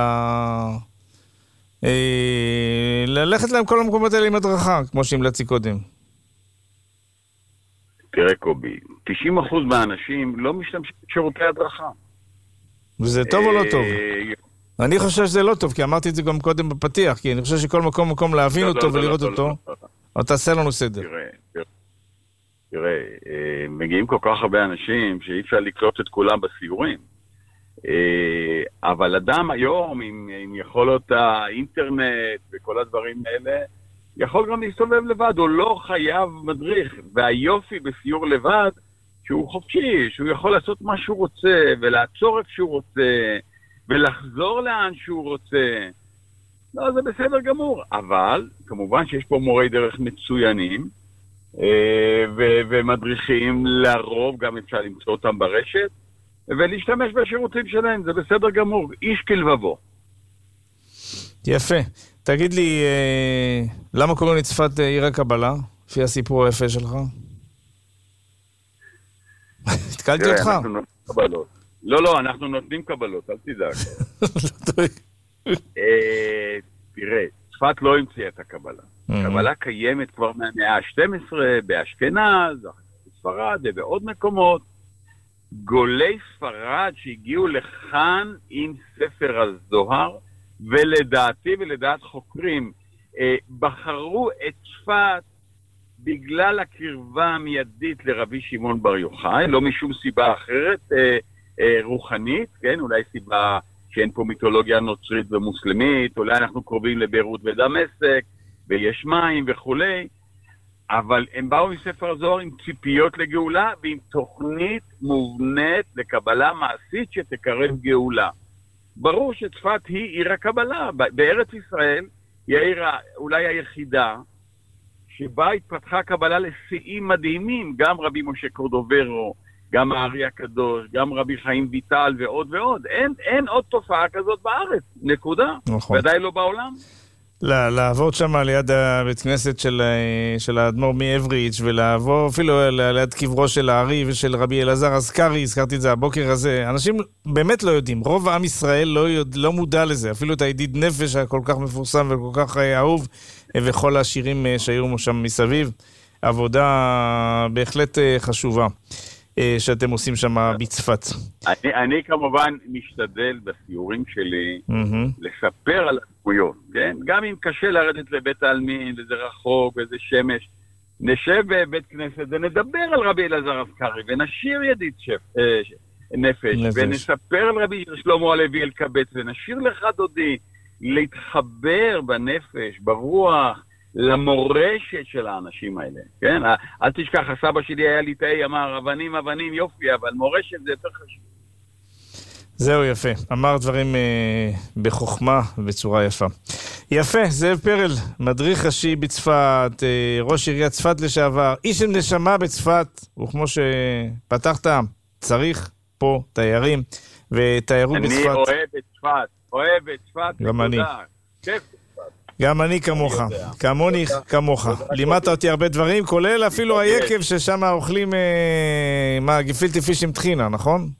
ללכת להם כל המקומות האלה עם הדרכה, כמו שהמלצתי קודם? תראה קובי, 90% מהאנשים לא משתמשים בשירותי הדרכה. וזה טוב או לא טוב? אני חושב שזה לא טוב, כי אמרתי את זה גם קודם בפתיח, כי אני חושב שכל מקום להבין אותו ולראות אותו. אבל תעשה לנו סדר. תראה, מגיעים כל כך הרבה אנשים שאי אפשר לקלוט את כולם בסיורים. אבל אדם היום, עם יכולות האינטרנט וכל הדברים האלה, יכול גם להסתובב לבד, הוא לא חייב מדריך. והיופי בסיור לבד, שהוא חופשי, שהוא יכול לעשות מה שהוא רוצה, ולעצור איפה שהוא רוצה, ולחזור לאן שהוא רוצה. לא, זה בסדר גמור, אבל כמובן שיש פה מורי דרך מצוינים, ומדריכים לרוב, גם אפשר למצוא אותם ברשת, ולהשתמש בשירותים שלהם, זה בסדר גמור, איש כלבבו. יפה. תגיד לי, למה קוראים לצפת עיר הקבלה, לפי הסיפור היפה שלך? התקלתי אותך? אנחנו נותנים קבלות. לא, אנחנו נותנים קבלות, אל תדאג. לא טוב. תראה, צפת לא המציאה את הקבלה. קבלה קיימת כבר מהמאה ה-12 באשכנז, בספרד ובעוד מקומות. גולי ספרד שהגיעו לכאן עם ספר הזוהר, ולדעתי ולדעת חוקרים, בחרו את צפת בגלל הקרבה המיידית לרבי שמעון בר יוחאי, לא משום סיבה אחרת רוחנית, כן? אולי סיבה שאין פה מיתולוגיה נוצרית ומוסלמית, אולי אנחנו קרובים לביירות ודמשק, ויש מים וכולי, אבל הם באו מספר הזוהר עם ציפיות לגאולה, ועם תוכנית מובנית לקבלה מעשית שתקרב גאולה. ברור שצפת היא עיר הקבלה. בארץ ישראל היא העיר אולי היחידה, שבה התפתחה קבלה לשיאים מדהימים, גם רבי משה קורדוברו, גם הארי הקדוש, גם רבי חיים ויטל ועוד ועוד. אין עוד תופעה כזאת בארץ, נקודה. נכון. ודאי לא בעולם. לעבור שם ליד הבית כנסת של האדמו"ר מעבריץ', ולעבור אפילו ליד קברו של הארי ושל רבי אלעזר אזכרי, הזכרתי את זה הבוקר הזה. אנשים באמת לא יודעים, רוב עם ישראל לא מודע לזה, אפילו את הידיד נפש הכל כך מפורסם וכל כך אהוב, וכל השירים שהיו שם מסביב. עבודה בהחלט חשובה שאתם עושים שם בצפת. אני כמובן משתדל בסיורים שלי לספר על הדמויות, כן? גם אם קשה לרדת לבית העלמין, וזה רחוק, וזה שמש, נשב בבית כנסת ונדבר על רבי אלעזר אזכרי, ונשיר ידיד נפש, ונספר על רבי שלמה הלוי אלקבץ, ונשיר לך דודי, להתחבר בנפש, ברוח, למורשת של האנשים האלה, כן? אל תשכח, הסבא שלי היה ליטאי, אמר, אבנים, אבנים, יופי, אבל מורשת זה יותר חשוב. זהו, יפה. אמר דברים בחוכמה ובצורה יפה. יפה, זאב פרל, מדריך ראשי בצפת, ראש עיריית צפת לשעבר, איש עם נשמה בצפת, וכמו שפתחת, צריך פה תיירים, ותיירות בצפת. אני אוהב את צפת, גם אני. גם אני כמוך, כמוני כמוך. לימדת אותי הרבה דברים, כולל אפילו היקב ששם אוכלים גפילטע פיש עם טחינה, נכון?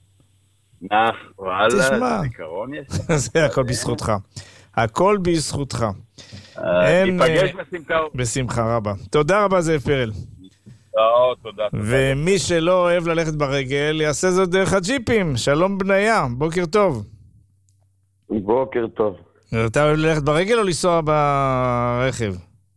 וואלה, זיכרון יש. זה הכל בזכותך. הכל בזכותך. ניפגש בשמחה. בשמחה רבה. תודה רבה זאב פרל. תודה. ומי שלא אוהב ללכת ברגל, יעשה זאת דרך הג'יפים. שלום בניה, בוקר טוב. בוקר טוב. אתה אוהב ללכת ברגל או לנסוע ברכב?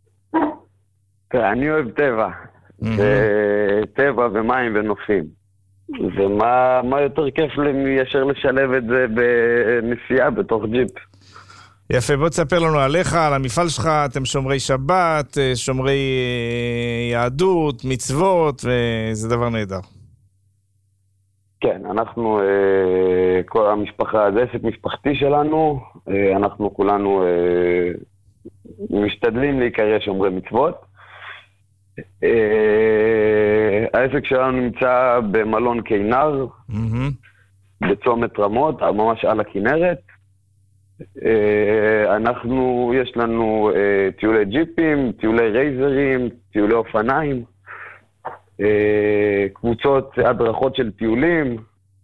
אני אוהב טבע. טבע ומים ונופים. ומה יותר כיף לי מאשר לשלב את זה בנסיעה בתוך ג'יפ. יפה, בוא תספר לנו עליך, על המפעל שלך, אתם שומרי שבת, שומרי יהדות, מצוות, וזה דבר נהדר. כן, אנחנו, כל המשפחה, זה עסק משפחתי שלנו, אנחנו כולנו משתדלים להיקרא שומרי מצוות. העסק שלנו נמצא במלון קינר, בצומת רמות, ממש על הכנרת. יש לנו טיולי ג'יפים, טיולי רייזרים, טיולי אופניים, קבוצות הדרכות של טיולים,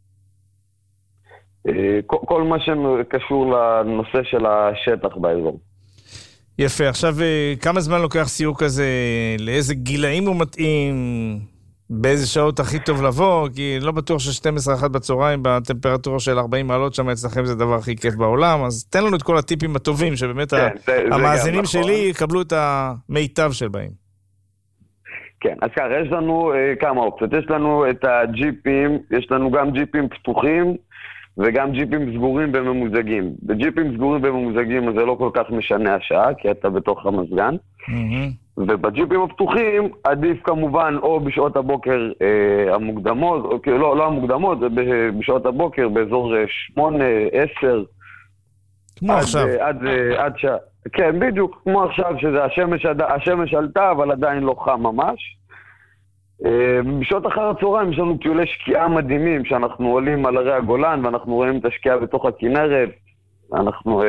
כל מה שקשור לנושא של השטח באזור. יפה, עכשיו כמה זמן לוקח סיור כזה, לאיזה גילאים הוא מתאים, באיזה שעות הכי טוב לבוא, כי לא בטוח ש-12-1 בצהריים בטמפרטורה של 40 מעלות שם אצלכם זה הדבר הכי כיף בעולם, אז תן לנו את כל הטיפים הטובים, שבאמת המאזינים שלי יקבלו את המיטב שבהם. כן, אז ככה, יש לנו כמה אופציות, יש לנו את הג'יפים, יש לנו גם ג'יפים פתוחים, וגם ג'יפים סגורים בממוזגים. בג'יפים סגורים בממוזגים זה לא כל כך משנה השעה, כי אתה בתוך המזגן. ובג'יפים הפתוחים עדיף כמובן או בשעות הבוקר המוקדמות, או לא המוקדמות, זה בשעות הבוקר באזור 8, 10. כמו עכשיו. עד שעה. כן, בדיוק, כמו עכשיו, שזה השמש עלתה, אבל עדיין לא חם ממש. בשעות אחר הצהריים יש לנו טיולי שקיעה מדהימים, שאנחנו עולים על הרי הגולן, ואנחנו רואים את השקיעה בתוך הכנרת. אנחנו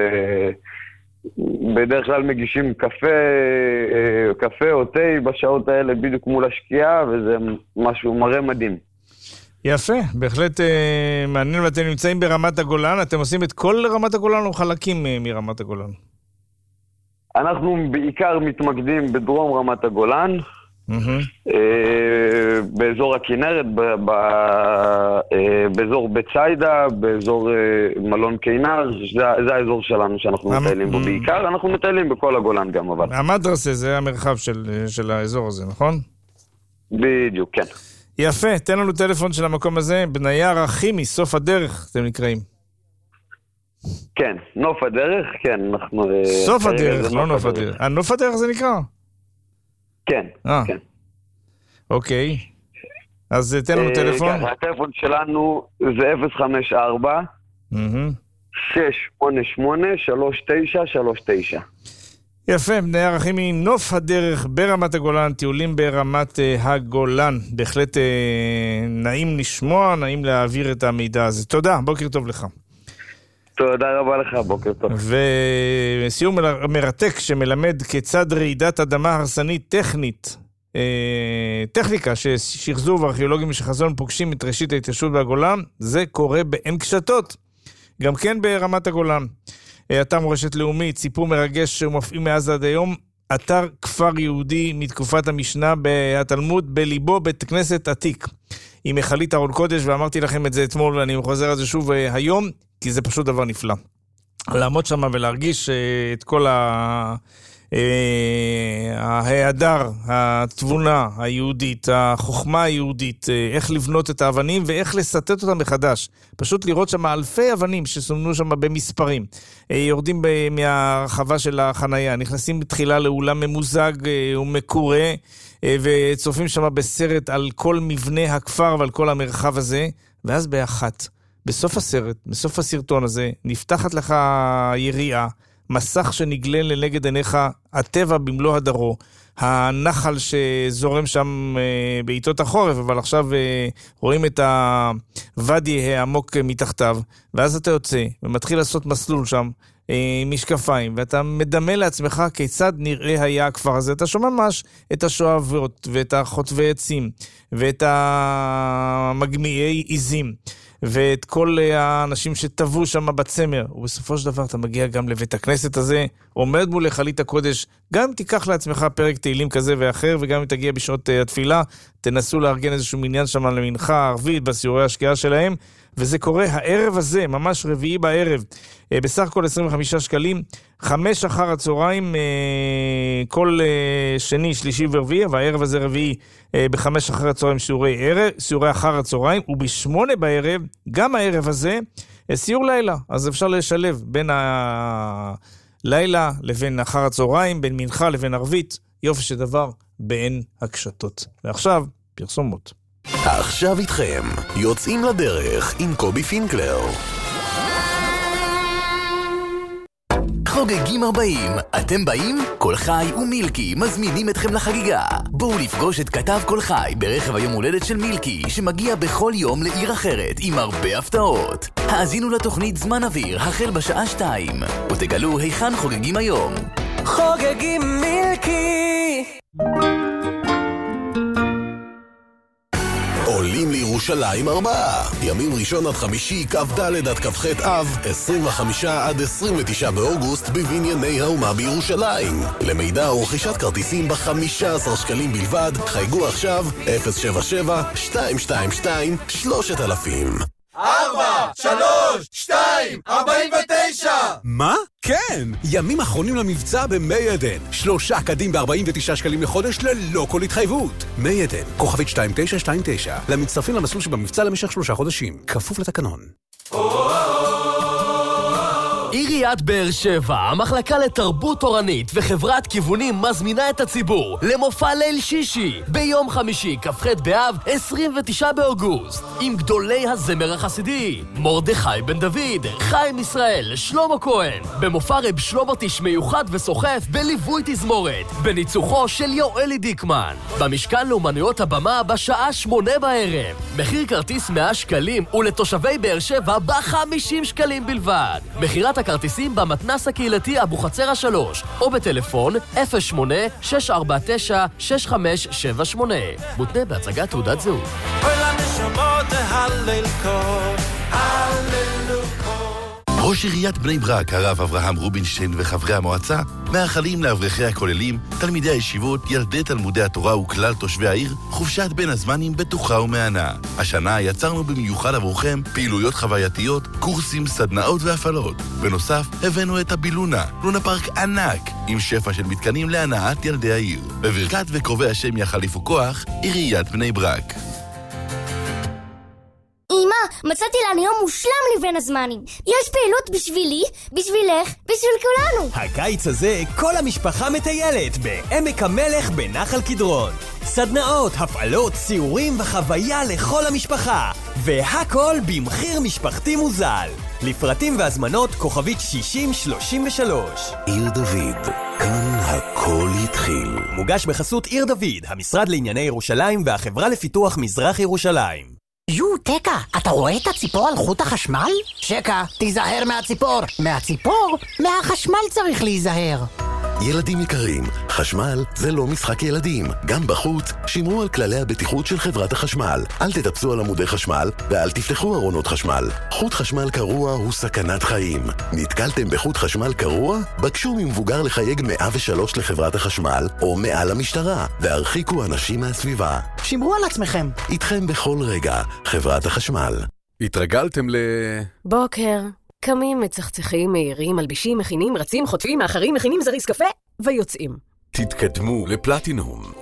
בדרך כלל מגישים קפה או תה בשעות האלה בדיוק מול השקיעה, וזה משהו מראה מדהים. יפה, בהחלט מעניין. ואתם נמצאים ברמת הגולן, אתם עושים את כל רמת הגולן או חלקים מרמת הגולן? אנחנו בעיקר מתמקדים בדרום רמת הגולן, באזור הכנרת, באזור בית סיידה, באזור מלון קינר, זה האזור שלנו שאנחנו מטיילים בו בעיקר, אנחנו מטיילים בכל הגולן גם, אבל. המדרסה זה המרחב של האזור הזה, נכון? בדיוק, כן. יפה, תן לנו טלפון של המקום הזה, בניה רחימי, סוף הדרך, אתם נקראים. כן, נוף הדרך, כן, אנחנו... סוף הדרך, לא נוף הדרך. נוף הדרך זה נקרא? כן, כן. אוקיי. אז תן לנו טלפון. הטלפון שלנו זה 054 688 3939. יפה, בניה רחימי, נוף הדרך ברמת הגולן, טיולים ברמת הגולן. בהחלט נעים לשמוע, נעים להעביר את המידע הזה. תודה, בוקר טוב לך. תודה רבה לך, בוקר טוב. וסיום מרתק שמלמד כיצד רעידת אדמה הרסנית טכניקה ששחזור וארכיאולוגים שחזון פוגשים את ראשית ההתיישבות בגולן, זה קורה בעין קשתות, גם כן ברמת הגולן. אתר מורשת לאומית, סיפור מרגש שמופיע מאז עד היום, אתר כפר יהודי מתקופת המשנה בתלמוד, בליבו בית כנסת עתיק, עם מחלית ארון קודש, ואמרתי לכם את זה אתמול ואני חוזר על זה שוב היום, כי זה פשוט דבר נפלא. לעמוד שם ולהרגיש את כל ההיעדר, התבונה היהודית, החוכמה היהודית, איך לבנות את האבנים ואיך לסטט אותם מחדש. פשוט לראות שם אלפי אבנים שסומנו שם במספרים. יורדים מהרחבה של החנייה, נכנסים בתחילה לאולם ממוזג ומקורה, וצופים שם בסרט על כל מבנה הכפר ועל כל המרחב הזה, ואז באחת, בסוף הסרט, בסוף הסרטון הזה, נפתחת לך יריעה, מסך שנגלה לנגד עיניך, הטבע במלוא הדרו, הנחל שזורם שם בעיתות החורף, אבל עכשיו רואים את הוואדי העמוק מתחתיו, ואז אתה יוצא ומתחיל לעשות מסלול שם, משקפיים, ואתה מדמה לעצמך כיצד נראה היה הכפר הזה. אתה שומע ממש את השואבות ואת החוטבי עצים ואת המגמיעי עיזים ואת כל האנשים שטבעו שם בצמר, ובסופו של דבר אתה מגיע גם לבית הכנסת הזה, עומד מול לחלית הקודש, גם תיקח לעצמך פרק תהילים כזה ואחר, וגם אם תגיע בשעות התפילה, תנסו לארגן איזשהו מניין שם למנחה ערבית בסיורי השקיעה שלהם, וזה קורה הערב הזה, ממש רביעי בערב, בסך הכל 25 שקלים, 5 אחר הצהריים, כל שני, שלישי ורביעי, והערב הזה רביעי ב5 אחר הצהריים סיורי אחר הצהריים, וב8 בערב, גם הערב הזה, סיור לילה. אז אפשר לשלב בין הלילה לבין אחר הצהריים, בין מנחה לבין ערבית, יופי שדבר בעין הקשתות. ועכשיו, פרסומות. עכשיו איתכם, יוצאים לדרך עם קובי פינקלר. חוגגים 40, אתם באים? כל חי ומילקי מזמינים אתכם לחגיגה. בואו לפגוש את כתב כל חי ברכב היום הולדת של מילקי, שמגיע בכל יום לעיר אחרת עם הרבה הפתעות. האזינו לתוכנית זמן אוויר החל בשעה 2, ותגלו היכן חוגגים היום. חוגגים מילקי. עולים לירושלים 4. ימים ראשון עד חמישי, כ"ד עד כ"ח אב, 25 עד 29 באוגוסט בבנייני האומה בירושלים. למידע או רכישת כרטיסים ב-15 שקלים בלבד, חייגו עכשיו 077-222-3000. 4, 3, 2, 49! מה? כן! ימים אחרונים למבצע במי עדן. 3 קדים ב-49 שקלים לחודש ללא כל התחייבות. מי עדן, כוכבית 2929, למצטרפים למסלול שבמבצע למשך 3 חודשים. כפוף לתקנון. עיריית באר שבע, המחלקה לתרבות תורנית וחברת כיוונים מזמינה את הציבור למופע ליל שישי ביום חמישי, כ"ח באב, 29 באוגוסט, עם גדולי הזמר החסידי, מרדכי בן דוד, חיים ישראל, שלמה כהן, במופע רב שלמה טיש מיוחד וסוחף בליווי תזמורת, בניצוחו של יואלי דיקמן, במשכן לאומנויות הבמה בשעה 8 בערב. מחיר כרטיס 100 שקלים ולתושבי באר שבע ב-50 שקלים בלבד. מחירת הכרטיסים במתנס הקהילתי אבו חצר 3 או בטלפון 08-649-6578, מותנה בהצגת תעודת זהות. ראש עיריית בני ברק, הרב אברהם רובינשטיין וחברי המועצה, מאחלים לאברכי הכוללים, תלמידי הישיבות, ילדי תלמודי התורה וכלל תושבי העיר, חופשת בין הזמנים בטוחה ומענה. השנה יצרנו במיוחד עבורכם פעילויות חווייתיות, קורסים, סדנאות והפעלות. בנוסף, הבאנו את הבילונה, לונה פארק ענק, עם שפע של מתקנים להנעת ילדי העיר. בברכת וקרובי השם יחליפו כוח, עיריית בני ברק. אמא, מצאתי לנו יום מושלם לבין הזמנים. יש פעילות בשבילי, בשבילך, בשביל כולנו. הקיץ הזה כל המשפחה מטיילת בעמק המלך בנחל קדרון. סדנאות, הפעלות, סיורים וחוויה לכל המשפחה. והכל במחיר משפחתי מוזל. לפרטים והזמנות כוכבית 6033. עיר דוד, כאן הכל התחיל. מוגש בחסות עיר דוד, המשרד לענייני ירושלים והחברה לפיתוח מזרח ירושלים. טקה, אתה רואה את הציפור על חוט החשמל? שקה, תיזהר מהציפור. מהציפור? מהחשמל צריך להיזהר. ילדים יקרים, חשמל זה לא משחק ילדים. גם בחוץ, שמרו על כללי הבטיחות של חברת החשמל. אל תטפסו על עמודי חשמל ואל תפתחו ארונות חשמל. חוט חשמל קרוע הוא סכנת חיים. נתקלתם בחוט חשמל קרוע? בקשו ממבוגר לחייג 103 לחברת החשמל או מעל המשטרה והרחיקו אנשים מהסביבה. שמרו על עצמכם. איתכם בכל רגע, חברת החשמל. התרגלתם בוקר. קמים, מצחצחים, מהירים, מלבישים, מכינים, רצים, חוטפים, מאחרים, מכינים זריז קפה ויוצאים. תתקדמו לפלטינום.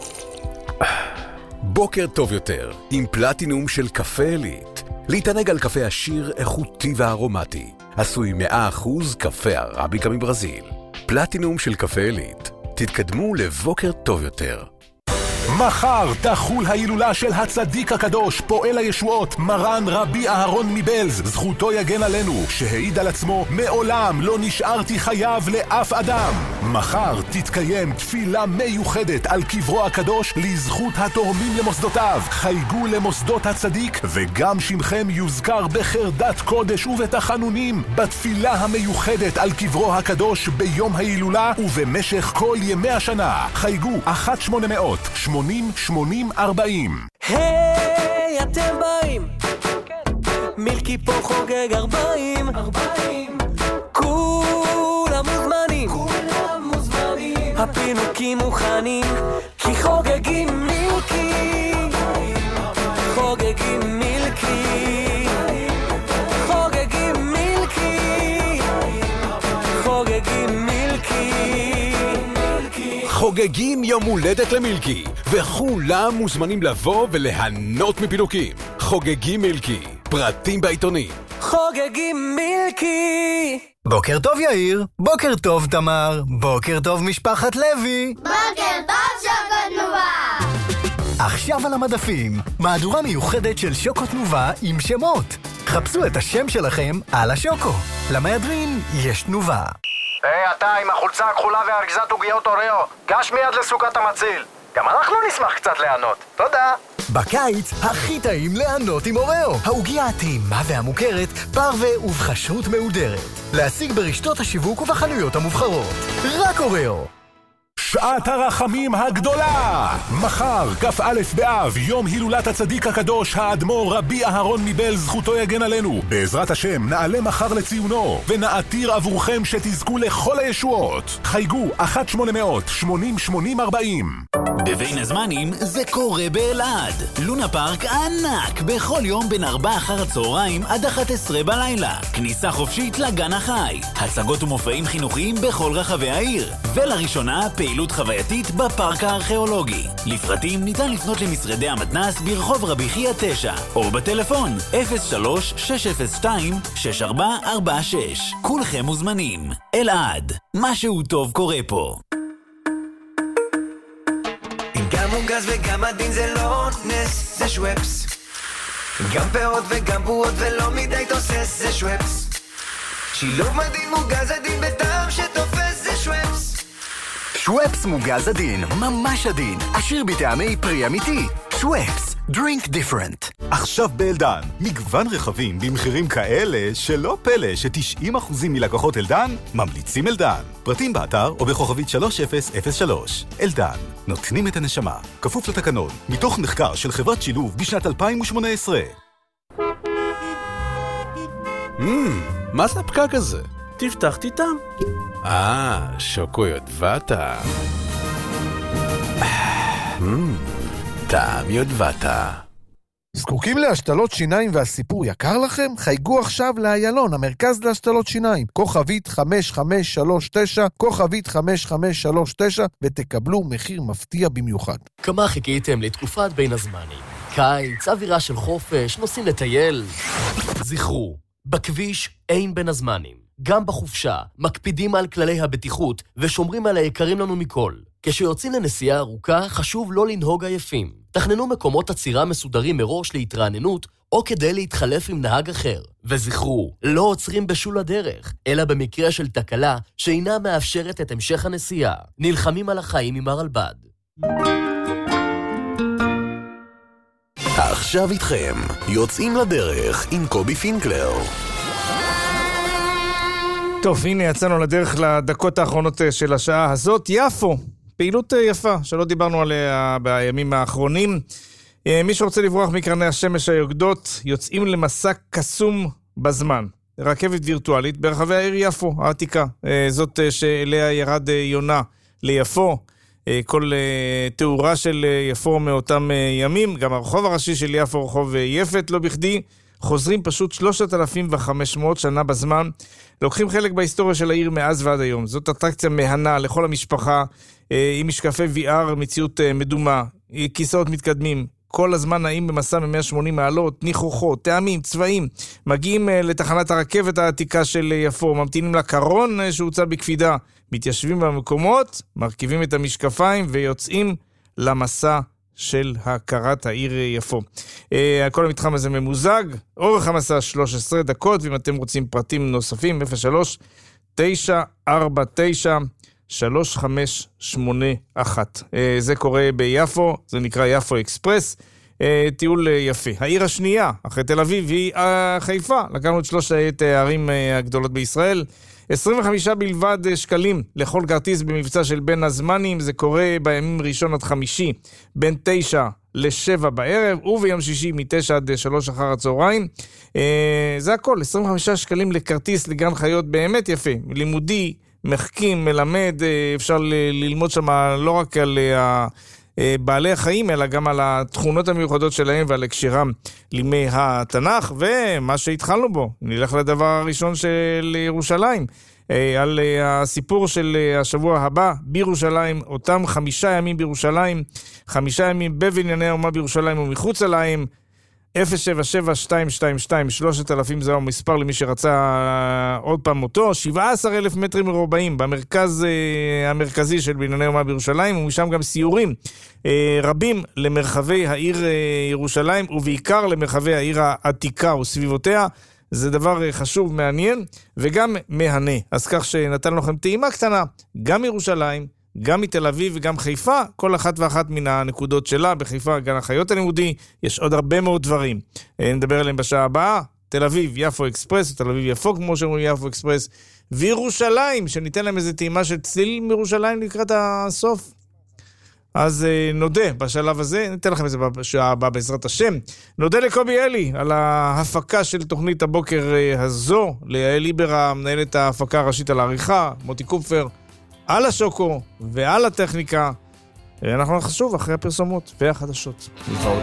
בוקר טוב יותר, עם פלטינום של קפה אלית. להתענג על קפה עשיר, איכותי וארומטי. עשוי 100% קפה ערביקה מברזיל. פלטינום של קפה אלית. תתקדמו לבוקר טוב יותר. מחר תחול ההילולה של הצדיק הקדוש, פועל הישועות, מרן רבי אהרון מבלז, זכותו יגן עלינו, שהעיד על עצמו, מעולם לא נשארתי חייב לאף אדם. מחר תתקיים תפילה מיוחדת על קברו הקדוש לזכות התורמים למוסדותיו. חייגו למוסדות הצדיק, וגם שמכם יוזכר בחרדת קודש ובתחנונים בתפילה המיוחדת על קברו הקדוש ביום ההילולה ובמשך כל ימי השנה. חייגו 1-800-80-80-40. היי, אתם באים? מילקי פה חוגג 40. כולם מוזמנים. הפינוקים מוכנים, כי חוגגים מילקי. חוגגים מילקי. חוגגים מילקי. חוגגים מילקי. חוגגים יום הולדת למילקי, וכולם מוזמנים לבוא וליהנות מפינוקים. חוגגים מילקי, פרטים בעיתונים. חוגגים מילקי. בוקר טוב יאיר, בוקר טוב תמר, בוקר טוב משפחת לוי. בוקר טוב שוקו תנובה. עכשיו על המדפים, מהדורה מיוחדת של שוקו תנובה עם שמות. חפשו את השם שלכם על השוקו. למהדרין יש תנובה. היי, אתה עם החולצה הכחולה והארגזת עוגיות אוריו, גש מיד לסוכת המציל. גם אנחנו נשמח קצת ליהנות. תודה. בקיץ הכי טעים ליהנות עם אוריו. העוגיה הטעימה והמוכרת, פרווה ובחשרות מהודרת. להשיג ברשתות השיווק ובחנויות המובחרות. רק אוריו. שעת הרחמים הגדולה! מחר, כ"א באב, יום הילולת הצדיק הקדוש, האדמו"ר רבי אהרון מבלז, זכותו יגן עלינו. בעזרת השם, נעלה מחר לציונו, ונעתיר עבורכם שתזכו לכל הישועות. חייגו 1-800-80-80-40. בבין הזמנים זה קורה באלעד. לונה פארק ענק, בכל יום בין 4 אחר הצהריים עד 11 בלילה. כניסה חופשית לגן החי. הצגות ומופעים חינוכיים בכל רחבי העיר. ולראשונה, פעילות חווייתית בפארק הארכיאולוגי. לפרטים ניתן לפנות למשרדי המתנ"ס ברחוב רבי חייא 9, או בטלפון 03-602-6446. כולכם מוזמנים. אלעד, משהו טוב קורה פה. גם מוגז וגם עדין זה לא נס, זה שוואפס. גם פאות וגם בועות ולא מדי תוסס, זה שוואפס. שילוב מדהים מוגז עדין בטעם שתופס, זה שוואפס. שוואפס מוגז עדין, ממש עדין, עשיר בטעמי פרי אמיתי. שוואפס, drink different. עכשיו באלדן, מגוון רכבים במחירים כאלה שלא פלא ש90% מלקוחות אלדן ממליצים אלדן. פרטים באתר או בכוכבית 3003. אלדן, נותנים את הנשמה, כפוף לתקנון, מתוך מחקר של חברת שילוב בשנת 2018. מה זה הפקק הזה? תפתח תיתם. שוקו יודבטה. טעם יודבטה. זקוקים להשתלות שיניים והסיפור יקר לכם? חייגו עכשיו לאיילון, המרכז להשתלות שיניים. כוכבית 5539, כוכבית 5539, ותקבלו מחיר מפתיע במיוחד. כמה חיכיתם לתקופת בין הזמנים? קיץ, אווירה של חופש, נוסעים לטייל. זכרו, בכביש אין בין הזמנים. גם בחופשה, מקפידים על כללי הבטיחות ושומרים על היקרים לנו מכל. כשיוצאים לנסיעה ארוכה, חשוב לא לנהוג עייפים. תכננו מקומות עצירה מסודרים מראש להתרעננות, או כדי להתחלף עם נהג אחר. וזכרו, לא עוצרים בשול הדרך, אלא במקרה של תקלה שאינה מאפשרת את המשך הנסיעה. נלחמים על החיים עם הרלב"ד. עכשיו איתכם, יוצאים לדרך עם קובי פינקלר. טוב, הנה יצאנו לדרך לדקות האחרונות של השעה הזאת. יפו, פעילות יפה שלא דיברנו עליה בימים האחרונים. מי שרוצה לברוח מקרני השמש היוקדות, יוצאים למסע קסום בזמן. רכבת וירטואלית ברחבי העיר יפו, העתיקה. זאת שאליה ירד יונה ליפו. כל תאורה של יפו מאותם ימים. גם הרחוב הראשי של יפו, רחוב יפת, לא בכדי. חוזרים פשוט 3,500 שנה בזמן, לוקחים חלק בהיסטוריה של העיר מאז ועד היום. זאת אטרקציה מהנה לכל המשפחה, עם משקפי VR, מציאות מדומה, כיסאות מתקדמים, כל הזמן נעים במסע מ-180 מעלות, ניחוחות, טעמים, צבעים, מגיעים לתחנת הרכבת העתיקה של יפו, ממתינים לקרון שהוצא בקפידה, מתיישבים במקומות, מרכיבים את המשקפיים ויוצאים למסע של הכרת העיר יפו. כל המתחם הזה ממוזג, אורך המסע 13 דקות, ואם אתם רוצים פרטים נוספים, 03-949-3581. זה קורה ביפו, זה נקרא יפו אקספרס, טיול יפה. העיר השנייה, אחרי תל אביב, היא חיפה. לקחנו את 3 הערים הגדולות בישראל. 25 בלבד שקלים לכל כרטיס במבצע של בין הזמנים. זה קורה בימים ראשון עד חמישי, בין 9 ל-7 בערב, וביום שישי מ-9 עד 3 אחר הצהריים. זה הכל, 25 שקלים לכרטיס לגן חיות באמת יפה. לימודי, מחכים, מלמד, אפשר ללמוד שם לא רק על בעלי החיים, אלא גם על התכונות המיוחדות שלהם ועל הקשרם לימי התנ"ך, ומה שהתחלנו בו, נלך לדבר הראשון של ירושלים, על הסיפור של השבוע הבא בירושלים, אותם 5 ימים בירושלים, 5 ימים בבנייני האומה בירושלים ומחוץ להם. 077-222-3000 זה המספר למי שרצה עוד פעם אותו. 17,000 מטרים מרובעים במרכז המרכזי של בנייני האומה בירושלים, ומשם גם סיורים רבים למרחבי העיר ירושלים, ובעיקר למרחבי העיר העתיקה וסביבותיה. זה דבר חשוב, מעניין וגם מהנה. אז כך שנתן לכם טעימה קטנה, גם ירושלים, גם מתל אביב וגם חיפה, כל אחת ואחת מן הנקודות שלה. בחיפה גן החיות הלימודי, יש עוד הרבה מאוד דברים. נדבר עליהם בשעה הבאה. תל אביב, יפו אקספרס, תל אביב יפו כמו שאומרים יפו אקספרס, וירושלים, שניתן להם איזה טעימה של צליל מירושלים לקראת הסוף. אז נודה בשלב הזה, ניתן לכם את זה בשעה הבאה בעזרת השם. נודה לקובי אלי על ההפקה של תוכנית הבוקר הזו, ליעל ליברה, מנהלת ההפקה הראשית על העריכה, מוטי קופפר, על השוקו ועל הטכניקה. אנחנו נחשוב אחרי הפרסומות והחדשות. נתראות.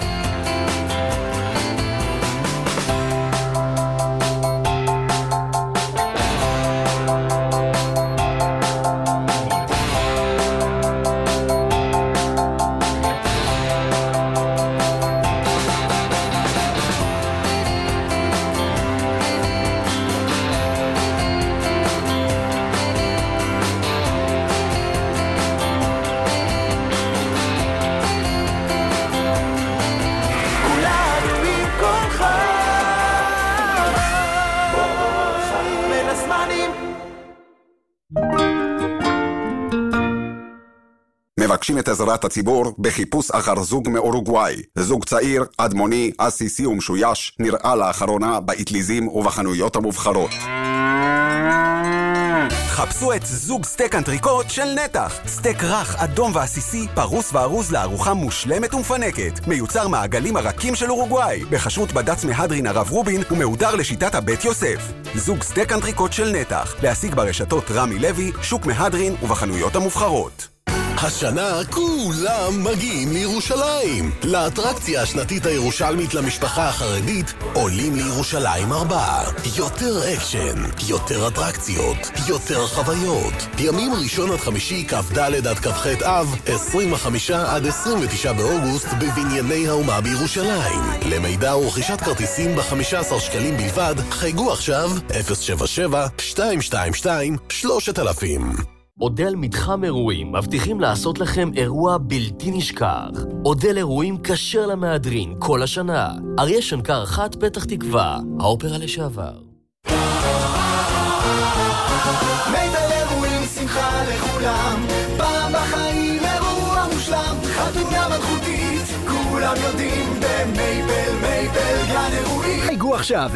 מבקשים את עזרת הציבור בחיפוש אחר זוג מאורוגוואי. זוג צעיר, אדמוני, אסיסי ומשויש, נראה לאחרונה באטליזים ובחנויות המובחרות. חפשו את זוג סטייק אנטריקוט של נתח. סטייק רך, אדום ועסיסי, פרוס וארוז לארוחה מושלמת ומפנקת. מיוצר מהעגלים הרכים של אורוגוואי, בכשרות בד"ץ מהדרין הרב רובין ומהודר לשיטת הבית יוסף. זוג סטייק אנטריקוט של נתח, להשיג ברשתות רמי לוי, שוק מהדרין ובחנויות המובחרות. השנה כולם מגיעים לירושלים. לאטרקציה השנתית הירושלמית למשפחה החרדית, עולים לירושלים 4. יותר אקשן, יותר אטרקציות, יותר חוויות. ימים ראשון עד חמישי, כ"ד עד כ"ח אב, 25 עד 29 באוגוסט בבנייני האומה בירושלים. למידע ורכישת כרטיסים ב-15 שקלים בלבד, חייגו עכשיו 077-222-3000. אודל מתחם אירועים מבטיחים לעשות לכם אירוע בלתי נשכח. אודל אירועים כשר למהדרין כל השנה. אריה שנקר 1 פתח תקווה, האופרה לשעבר. מייבל אירועים, שמחה לכולם, פעם בחיים אירוע מושלם, חתונה מלכותית, כולם יודעים במייבל, מייבל גן אירועים. חייגו עכשיו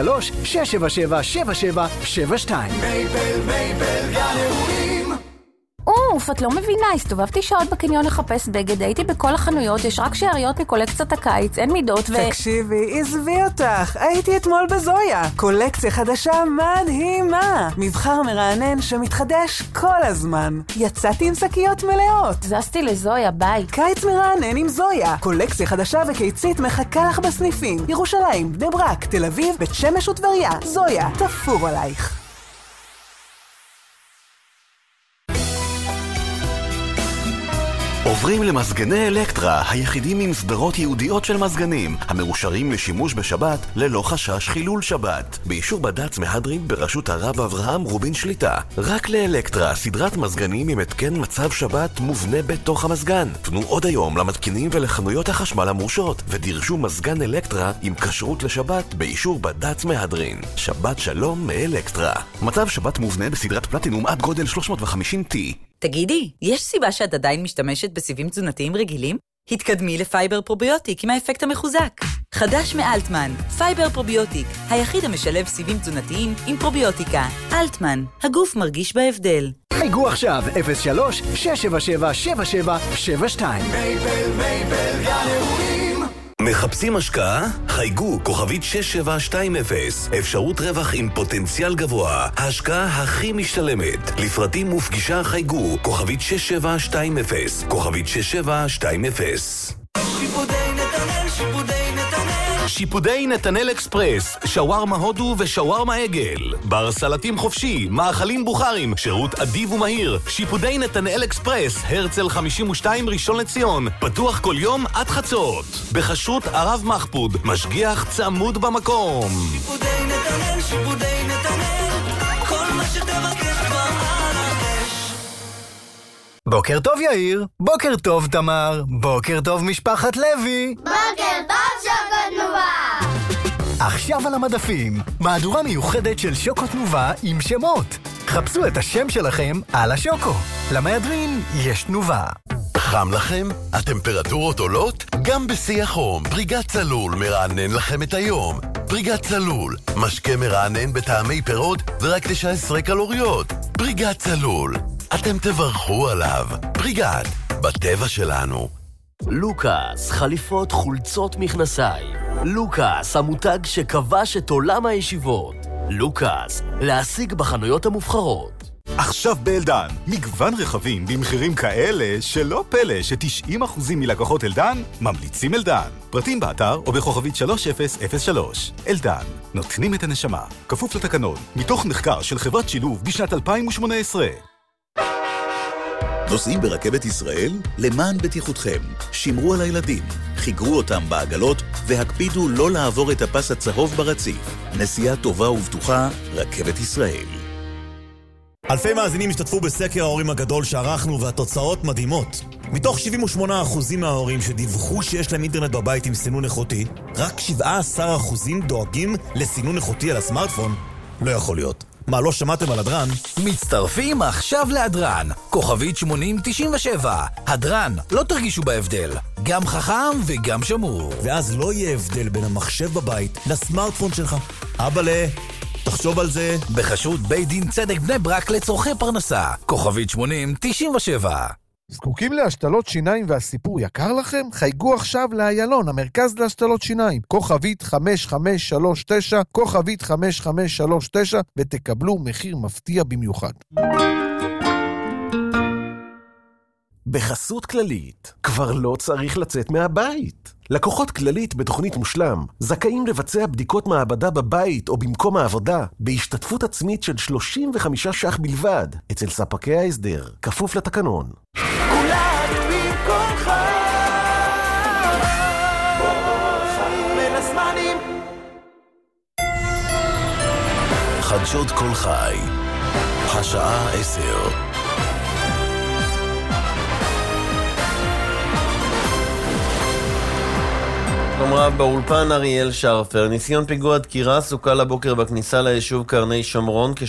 03-677-7772. מייבל גן אירועים. אוף, את לא מבינה, הסתובבתי שעות בקניון לחפש בגד, הייתי בכל החנויות, יש רק שאריות מקולקציית הקיץ, אין מידות תקשיבי, עזבי אותך, הייתי אתמול בזויה, קולקציה חדשה מדהימה, מבחר מרענן שמתחדש כל הזמן, יצאתי עם שקיות מלאות. זזתי לזויה, ביי. קיץ מרענן עם זויה, קולקציה חדשה וקיצית מחכה לך בסניפים, ירושלים, בני ברק, תל אביב, בית שמש וטבריה, זויה, תפור עלייך. עוברים למזגני אלקטרה, היחידים עם סדרות ייעודיות של מזגנים, המאושרים לשימוש בשבת ללא חשש חילול שבת. באישור בד"ץ מהדרין בראשות הרב אברהם רובין שליטה. רק לאלקטרה, סדרת מזגנים עם התקן מצב שבת מובנה בתוך המזגן. פנו עוד היום למתקינים ולחנויות החשמל המורשות, ודרשו מזגן אלקטרה עם כשרות לשבת באישור בד"ץ מהדרין. שבת שלום מאלקטרה. מצב שבת מובנה בסדרת פלטינום עד גודל 350T. תגידי, יש סיבה שאת עדיין משתמשת בסיבים תזונתיים רגילים? התקדמי לפייבר פרוביוטיק עם האפקט המחוזק. חדש מאלטמן, פייבר פרוביוטיק, היחיד המשלב סיבים תזונתיים עם פרוביוטיקה. אלטמן, הגוף מרגיש בהבדל. חייגו עכשיו 03-677-7772. מייבל גן אירועים. מחפשים השקעה? חייגו כוכבית 6720, אפשרות רווח עם פוטנציאל גבוה, ההשקעה הכי משתלמת. לפרטים ופגישה חייגו כוכבית 6720, כוכבית 6720. שיפודי נתנאל אקספרס, שווארמה הודו ושווארמה עגל, בר סלטים חופשי, מאכלים בוכרים, שירות אדיב ומהיר. שיפודי נתנאל אקספרס, הרצל 52 ראשון לציון, פתוח כל יום עד חצות, בחשרות הרב מחפוד, משגיח צמוד במקום. שיפודי נתנאל, כל מה שתבקש כבר על הרש. בוקר טוב יאיר, בוקר טוב תמר, בוקר טוב משפחת לוי. בוקר טוב שוקו תנובה. עכשיו על המדפים, מהדורה מיוחדת של שוקו תנובה עם שמות. חפשו את השם שלכם על השוקו. למהדרין יש תנובה. חם לכם? הטמפרטורות עולות? גם בשיא החום, בריגת צלול מרענן לכם את היום. בריגת צלול, משקה מרענן בטעמי פירות ורק 19 קלוריות. בריגת צלול, אתם תברכו עליו. בריגת, בטבע שלנו. לוקאס, חליפות, חולצות, מכנסיים. לוקאס, המותג שכבש את עולם הישיבות. לוקאס, להשיג בחנויות המובחרות. עכשיו באלדן, מגוון רכבים במחירים כאלה שלא פלא ש90% מלקוחות אלדן ממליצים אלדן. פרטים באתר או בכוכבית 3003. אלדן, נותנים את הנשמה, כפוף לתקנון, מתוך מחקר של חברת שילוב בשנת 2018. נוסעים ברכבת ישראל? למען בטיחותכם. שמרו על הילדים, חיגרו אותם בעגלות והקפידו לא לעבור את הפס הצהוב ברציף. נסיעה טובה ובטוחה, רכבת ישראל. אלפי מאזינים השתתפו בסקר ההורים הגדול שערכנו והתוצאות מדהימות. מתוך 78% מההורים שדיווחו שיש להם אינטרנט בבית עם סינון איכותי, רק 17% דואגים לסינון איכותי על הסמארטפון. לא יכול להיות. מה, לא שמעתם על הדרן? מצטרפים עכשיו להדרן, כוכבית 8097. הדרן, לא תרגישו בהבדל. גם חכם וגם שמור. ואז לא יהיה הבדל בין המחשב בבית לסמארטפון שלך. אבאלה, תחשוב על זה. בחסות בית דין צדק בני ברק לצורכי פרנסה. כוכבית 8097. זקוקים להשתלות שיניים והסיפור יקר לכם? חייגו עכשיו לאיילון, המרכז להשתלות שיניים. כוכבית 5539, כוכבית 5539, ותקבלו מחיר מפתיע במיוחד. בחסות כללית, כבר לא צריך לצאת מהבית. לקוחות כללית בתוכנית מושלם זכאים לבצע בדיקות מעבדה בבית או במקום העבודה בהשתתפות עצמית של 35 ש"ח בלבד אצל ספקי ההסדר, כפוף לתקנון. כולנו עם כל חי, בין הזמנים. חדשות כל חי, השעה 10. תומרב באולפן אריאל שרפר. ניסיון פיגוע דקירה סוכל הבוקר בכניסה ליישוב קרני שומרון